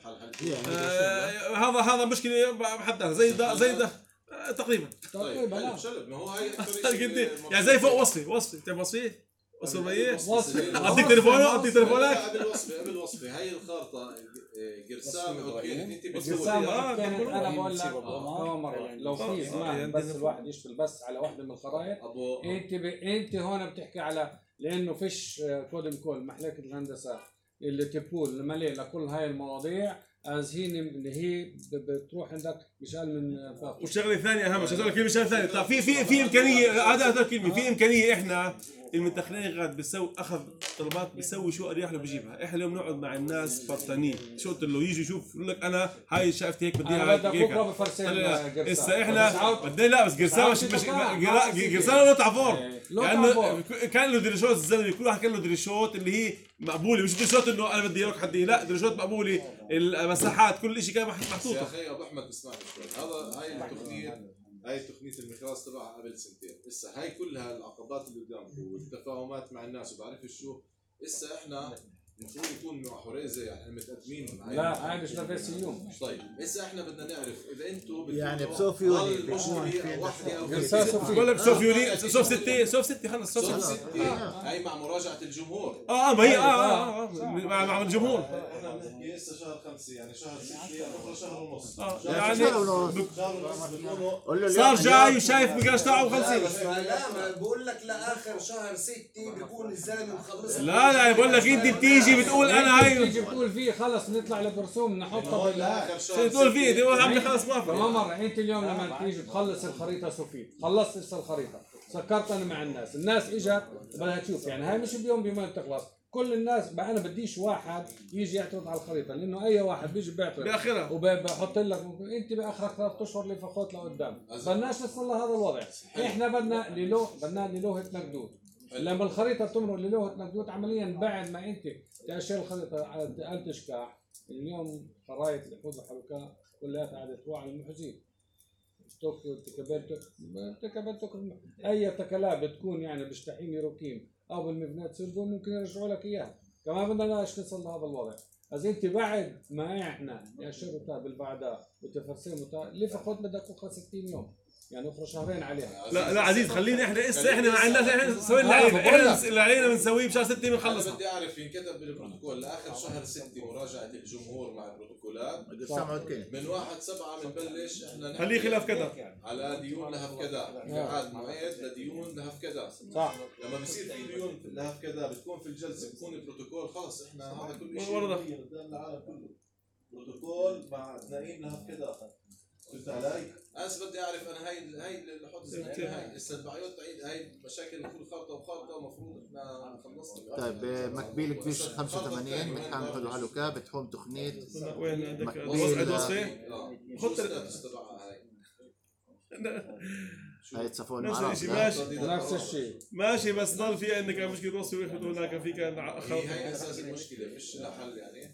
هذا مشكله بحدها زي ده تقريبا طيب شلب ما هو هاي يعني زي فوق وصفي بتعرف وصفي اعطيك تليفونك قبل وصفي هاي الخارطه قرسام انت انا بقول لك مره لو في زمان بس الواحد يشتغل بس على واحده من الخرائط انت هون بتحكي على لانه فيش كودم كول محلكه الهندسه اللي تقول الملي لكل هاي المواضيع هي بتروح عندك مش اقل من فاق. والشغله الثانيه اهم شيء كلمه شغله ثانيه طيب في امكانيه هذا الكلمه في امكانيه احنا المتخنين غاد بيسوي اخذ طلبات بيسوي شو اريح له بجيبها احنا اليوم نقعد مع الناس فطانين شو قلت له يجي يشوف يقول لك انا هاي شايفتي هيك بدي هيك هسه احنا بدي لا بس قرسام مش قرسام له تعفور لانه كان له دريشوت الزلمه كل واحد كان له دريشوت اللي هي مقبوله مش دريشوت انه انا بدي اروح حدي لا دريشوت مقبوله المساحات كل شيء كان محطوطه يا اخي ابو احمد اسمعني شوي هاي تقنيه المخراج تبعها قبل 2 سنين هسه هاي كلها العقبات اللي قدامكم والتفاهمات مع الناس وبعرف شو هسه احنا المفروض يكون مع حريزه يعني متقدمين لا هاي مش نفس اليوم طيب هسه احنا بدنا نعرف اذا انتم يعني بصوفيوني بقول لك صوفيوني صوف 6 خلص صوف 6 هاي مع مراجعه الجمهور ما هي مع الجمهور احنا بنحكي هسه شهر 5 يعني شهر 6 يعني شهر ونص يعني صار جاي وشايف بقاش تاعه 50 لا ما بقول لك لاخر شهر 6 بيكون الزلمه مخلص لا بقول لك انت بتيجي تيجي بتقول انا هاي تيجي بتقول فيه خلص نطلع لبرسوم نحطها بالاخر شو تقول فيه دي عم خلص ما ما مرة انت اليوم لما تيجي تخلص الخريطة سوفيت خلصت لسه الخريطة سكرت انا مع الناس اجت بدها تشوف يعني هاي مش بيوم بيومين تخلص كل الناس بقى انا بديش واحد يجي يعترض على الخريطة لانه اي واحد بيجي بيعترض باخرها وبحط لك انت باخرك 3 اشهر لفقط لقدام بدناش نصل لهذا الوضع احنا بدنا للوهة نقدود لما الخريطة تمرق للوهة نقدود عمليا بعد ما انت تأشير الخريطة انتج كاح اليوم خرايط الحوض والحركة كلها قاعدة تروح على المحجين طوكيو تكبلتك اي تكلات بتكون يعني بشتحيم يروكيم او بالمبنات سردون ممكن يرجعوا لك اياها كمان بدناش نصل لهذا الوضع اذا انت بعد ما احنا نأشرتها بالبعداء وتفرسيمتها لفقط بدك اخرى 60 يوم يعني اخرى شهرين عليها لا عزيز خلينا احنا احنا ما عندناش احنا سوينا اللي علينا بنسويه بشهر 6 بنخلص بدي اعرف ينكتب بالبروتوكول لاخر شهر 6 مراجعه الجمهور مع البروتوكولات من 1/7 بنبلش احنا خليه خلاف كذا على ديون لها بكذا ميعاد موعد لديون لها بكذا صح لما بصير في ديون لها بكذا بتكون في الجلسه بتكون البروتوكول خلص احنا هذا كل شيء قدام العالم كله بروتوكول مع تنايم لها بكذا فهمت علي؟ انا بدي اعرف انا هاي الحوض الزمنيه هاي السلبعيات تعيد هاي مشاكل كل خرطه وخرطه المفروض احنا خلصنا. طيب مكبيل كبيش 85 متحام حلو حلوكا بتحوم تقنيه وين عندك وصفه؟ خذ الستاتس تبعها هاي هاي تصفون نفس معنا الشيء ماشي نفس الشيء ماشي بس ضل في عندك مشكله وصفه وياخذ هناك في كان هي اساس المشكله مش لها حل يعني.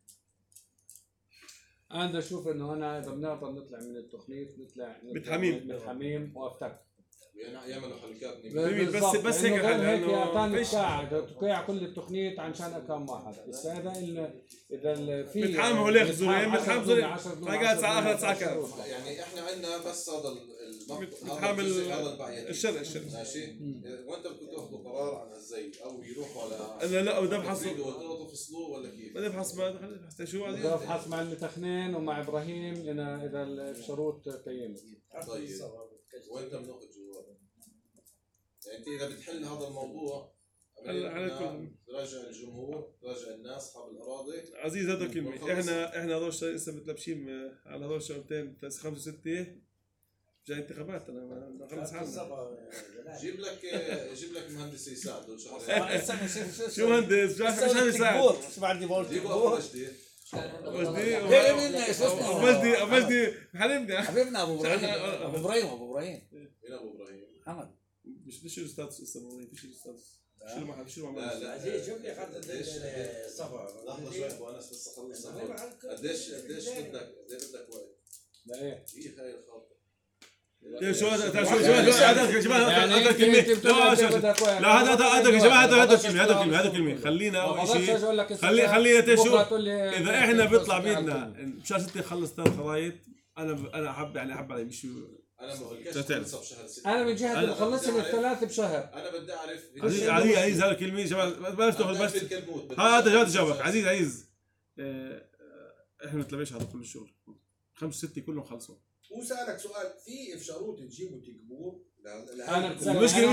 انا اشوف انه انا اذا بنقدر نطلع من التخنيط نطلع بالحميم وافتك يعني يعملوا حركات بس هيك هيك اعطاني ساعه تقيع كل التخنيط عشان كم واحد بس هذا اذا في بتحاموا ليه خزورين بتحاموا قاعد ساعه اخر ساعه كان يعني احنا عندنا بس هذا بتحامل الشرع ماشي وانت بدكم تاخذوا قرار عن الزي او يروحوا على لا بدي ابحث تفصلوه ولا كيف؟ بدي ابحث شو بدي ابحث مع المتخنين ومع ابراهيم لنا اذا الشروط تيمت. طيب وانت بناخذ جواب يعني انت اذا بتحل هذا الموضوع راجع الجمهور راجع الناس اصحاب الاراضي عزيز هذا كلمه احنا هذول لسه متلبشين على هذول شغلتين 5 و6 جاي انتخابات انا خلص حالنا جيب لك مهندس يساعده شو مهندس مش يساعد شو عندي مجدي حبيبنا ابو ابراهيم مين ابو ابراهيم محمد مش الستاتس لسه ابو ابراهيم مش الستاتس شو لا عزيز شوف لي خط الصفا لحظه شوي ابو انس بس اخلص قديش بدك وقت لايه هاي الخط شو هذا يا جماعه هذا كلمه لا هذا يا جماعه هذا كلمه خلينا اول شيء خلينا تشوف اذا احنا بيطلع بيدنا بشهر 6 نخلص 3 خرايط انا احب علي مش انا ما بفكرش بشهر 6 انا من جهه بخلصهم الثلاث بشهر انا بدي اعرف عزيز هذا الكلمه يا جماعه بلاش تاخذ بس هذا جوابك عزيز احنا ما تلبيش هذا كل الشغل 5 6 كلهم خلصوا وسألك سؤال في شروط تجيبوا تكبور المشكله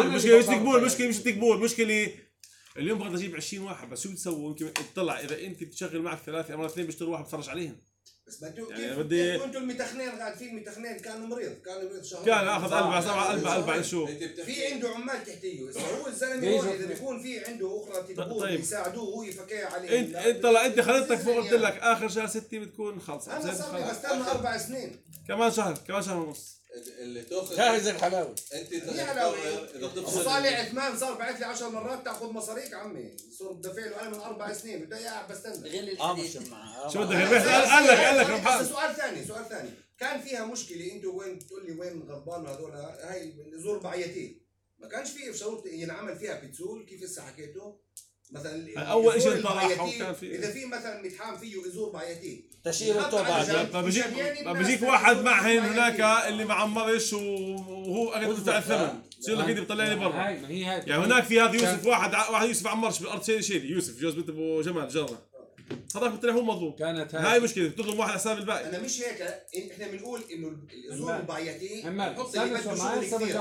مش التكبور مشكله اليوم بغيت اجيب 20 واحد بس شو بتسووا يمكن تطلع اذا انت بتشغل معك 3 مرات 2 بيشتروا واحد بتفرج عليهم بس ما انتوا يعني كيف انتوا المتخنين قاعد في متخنين كان مريض شهر كان اخذ 4 شو في عنده عمال تحتيه هو الزلمه هون اذا بيكون في عنده اخرى تكبور يساعدوه وهو يفكي عليه انت طلع انت خلطتك فوق قلت لك اخر شهر 6 بتكون خلص انا صار لي بستنى 4 سنين كمان شهر ونص اللي تاخذ جاهز الحلاوه انت اذا بتفصل صالح عثمان صار بعت لي 10 مرات تاخذ مصاريك عمي صار دافع له انا من 4 سنين بدي اياه بستنى غير الحديث معه شو بدك قال لك سؤال ثاني كان فيها مشكله انتوا وين بتقول لي وين غضبان هذول هاي زور بعيتين ما كانش في شروط ينعمل فيها بتزول كيف هسه حكيته مثلا اول شيء طلع كان في اذا في مثلا متحام فيه ازور بعيتين تشير الطوبه بيجيك واحد معهن هناك اللي معمرش وهو اخذ تاع الثمن بصير لك انت بطلعني برا يعني هناك في هذا يوسف واحد يوسف عمرش بالارض شيء يوسف جوز بنت ابو جمال جره هذاك بتطلع هو مظلوم كانت هاي مشكله تظلم واحد حساب الباقي انا مش هيك احنا بنقول انه الازور البعيتين نحط اللي بده شغل كثير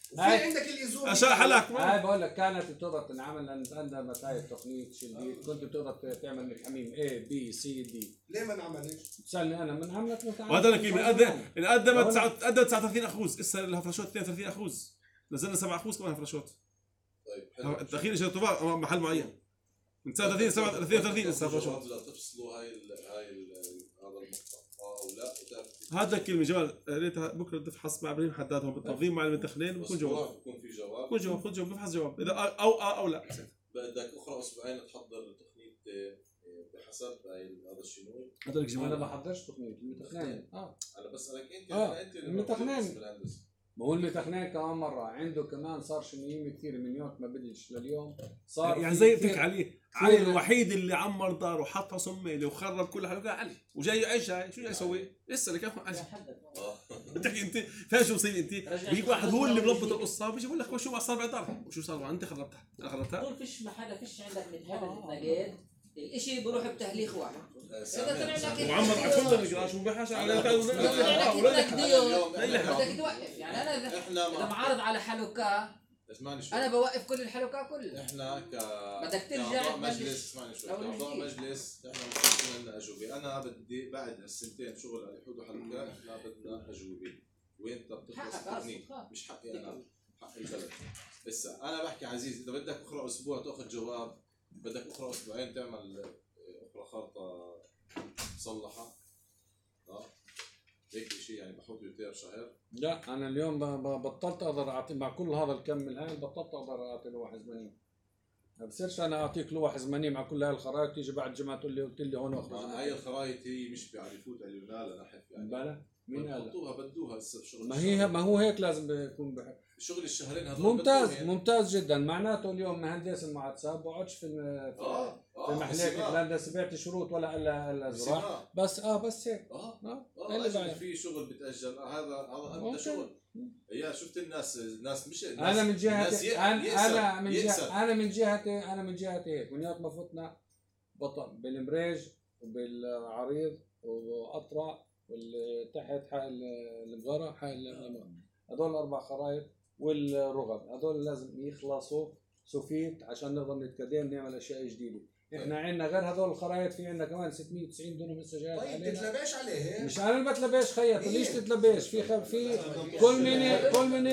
وفي عندك اللي يزور اشرح لك. هاي بقول لك كانت بتقدر تنعمل لان عندها مسائل تقنيه شديد، كنت بتقدر تعمل الحميم A B C D. ليه ما نعملش؟ بتسالني انا من عملت وهذا لك قدمت 39%، هسه لها فراشات 32%، نزلنا 7% كمان فراشات. طيب التاخير اجى طباع محل معين من 39 33 هسه فراشات. لا تفصلوا هاي هذا المقطع او لا. هذا الكلمة جمال ريتها بكره تفحص مع ابراهيم حدادهم بالتنظيم مع المتدخلين بكون جواب. بكون في جواب. بكون جواب، خذ جواب بفحص جواب اذا او لا. بدك اخرى اسبوعين تحضر تقنيه بحسب هذا الشنو. هذا لك جمال. انا ما بحضرش تقنيه المتخنين. انا بسالك انت. انت المتخنين. ما هو المتخنين كمان مره عنده كمان صار شنيين كثير من يوم ما بدش لليوم صار يعني زي تك علي الوحيد اللي عمر داره وحطها صميله وخرب كل حاجه علي وجاي يعيش هاي شو جاي يسوي؟ لسه لك علي. بدك انت فاهم شو بصير انت؟ بيجيك واحد هو اللي مضبط القصه بيجي بقول لك شو صار بعد وشو صار انت خربتها. انا خربتها. طول فيش محل فيش عندك متحدد نجاد الاشي بروح بتهليخ واحد. وعمر على كل الجراش وبحاش على بدك توقف يعني انا اذا معارض على حلوكا انا بوقف كل الحلوكا كلها. احنا بدك ترجع مجلس. اسمعني شوي اعضاء مجلس احنا مطلوب لنا اجوبه. انا بدي بعد هالسنتين شغل على حدود حلوكا احنا بدنا اجوبه وانت بتخلص التقنين مش حقي انا حق البلد. لسه انا بحكي عزيز اذا بدك اخرى اسبوع تاخذ جواب بدك اخرى اسبوعين تعمل اخرى خارطه مصلحه. هيك شيء يعني بحط يوتير شهر. لا انا اليوم بطلت اقدر اعطي مع كل هذا الكم من هاي بطلت اقدر اعطي لوح زمني. ما بصيرش انا اعطيك لوح زمني مع كل هاي الخرائط تيجي بعد جمعه تقول لي قلت لي هون اخرج. هاي الخرائط هي مش بيعرفوها اليونان لا نحف يعني. بلا مين قال؟ بحطوها بدوها هسه بشغل. ما هو هيك لازم يكون بحب. شغل الشهرين هذول ممتاز ممتاز جدا. معناته اليوم مهندس المعدسات بقعدش في محلات الهندسه بيعت شروط ولا الا زراعه بس بس هيك اللي في شغل بتاجل هذا انت شغل. يا شفت الناس مش انا من جهتي انا من جهتي هيك من يوم ما فتنا بطل بالمريج وبالعريض واطرع واللي تحت حق المغاره حق هذول 4 خرايط والرغب هذول لازم يخلصوا سوفيت عشان نقدر نتقدم نعمل اشياء جديده. احنا عندنا غير هذول الخرايط في عندنا كمان 690 دونم لسه جايات علينا. طيب تتلبش عليه مش انا اللي بتلبش خيط ليش تتلبش في كل من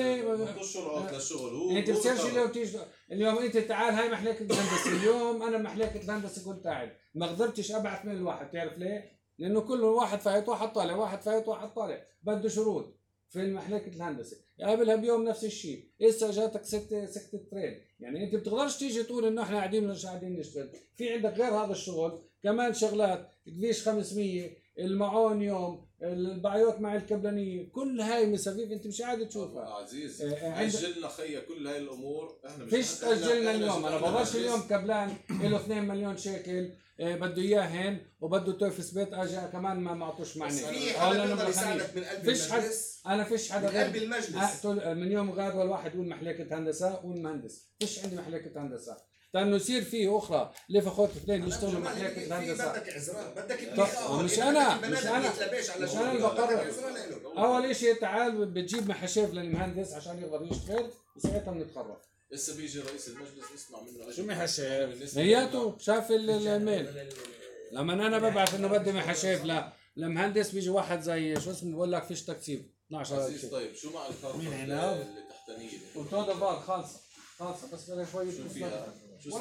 انت بتصيرش لو تيجي اليوم انت تعال هاي محلكه الهندسه اليوم انا محلكه الهندسه كنت قاعد ما قدرتش ابعث من الواحد تعرف ليه؟ لانه كل واحد فايت واحد طالع واحد فايت واحد طالع بده شروط في محلكه الهندسه. قبلها بيوم نفس الشيء لسه جاتك سكت ترين. يعني انت بتقدرش تيجي تقول انه احنا قاعدين مش قاعدين نشتغل. في عندك غير هذا الشغل كمان شغلات كبيش 500 المعون يوم البعيوت مع الكبلانيه كل هاي مسافيف انت مش قاعد تشوفها. عزيز اجلنا خيا كل هاي الامور احنا فيش تاجلنا اليوم. انا بقدرش اليوم كبلان له 2 مليون شيكل بده اياهن وبده توفس بيت اجى كمان ما عطوش معني. في حدا بيقدر يساعدك من قلب المجلس. انا فيش حدا من قلب المجلس من يوم غاد والواحد يقول محلكه هندسه والمهندس فيش عندي محلكه هندسه لانه يصير فيه اخرى ليه اخوات اثنين يشتغلوا محلكه هندسه. بدك عذران بدك مش انا اللي بقرر. اول شيء تعال بتجيب محاشيف للمهندس عشان يقدر يشتغل وساعتها بنتخرج. لسه بيجي رئيس المجلس نسمع منه شو محاشيف؟ نياته شاف الميل لما انا ببعث انه بدي محاشيف لمهندس بيجي واحد زي شو اسمه بقول لك فيش تكثيف 12. طيب شو مع الخرطه اللي تحتانيه؟ وتودا بار خالصه بس بدها شويه شو فيها؟ شو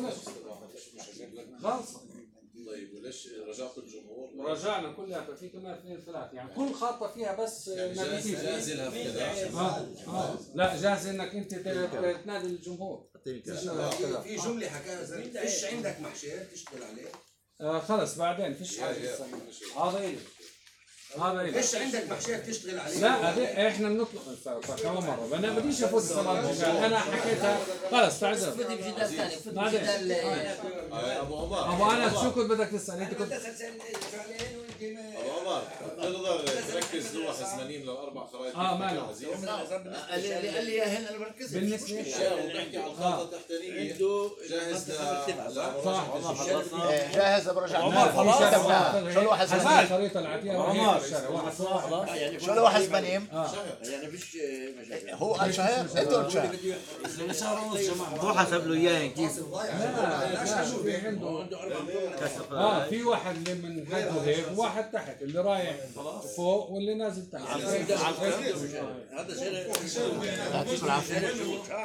خالصه. طيب وليش رجعتوا الجمهور؟ رجعنا كلها في كمان 2 3 يعني كل خاطه فيها بس جاهزه لها بكذا. لا جاهز انك انت تنادي الجمهور. في جمله حكاها زلمه فيش عندك محشر تشتغل عليه خلص بعدين فيش حاجه هذا فيش عندك محشر تشتغل عليه. لا احنا بنطلب كمان مره انا بديش افوت صراحه انا حكيتها خلص تعذر بدي بجدال ثاني بجدال ابو انس شو كنت بدك تسال انت كنت ابو عمر عمار تقدر تركز لوح زمني للاربع خرائط مالك قال لي هنا انا بركز بالنسبه بنحكي على الخارطه التحتانيه جاهز جاهز برجع شو الواحد الخريطه العاديه شو الواحد زمنيم يعني فيش مشاكل هو قال شهر انت قلت شهر هو حسب له اياه كيف في واحد اللي من هذا هيك وواحد تحت اللي رايح فوق واللي نازل تحت هذا شيء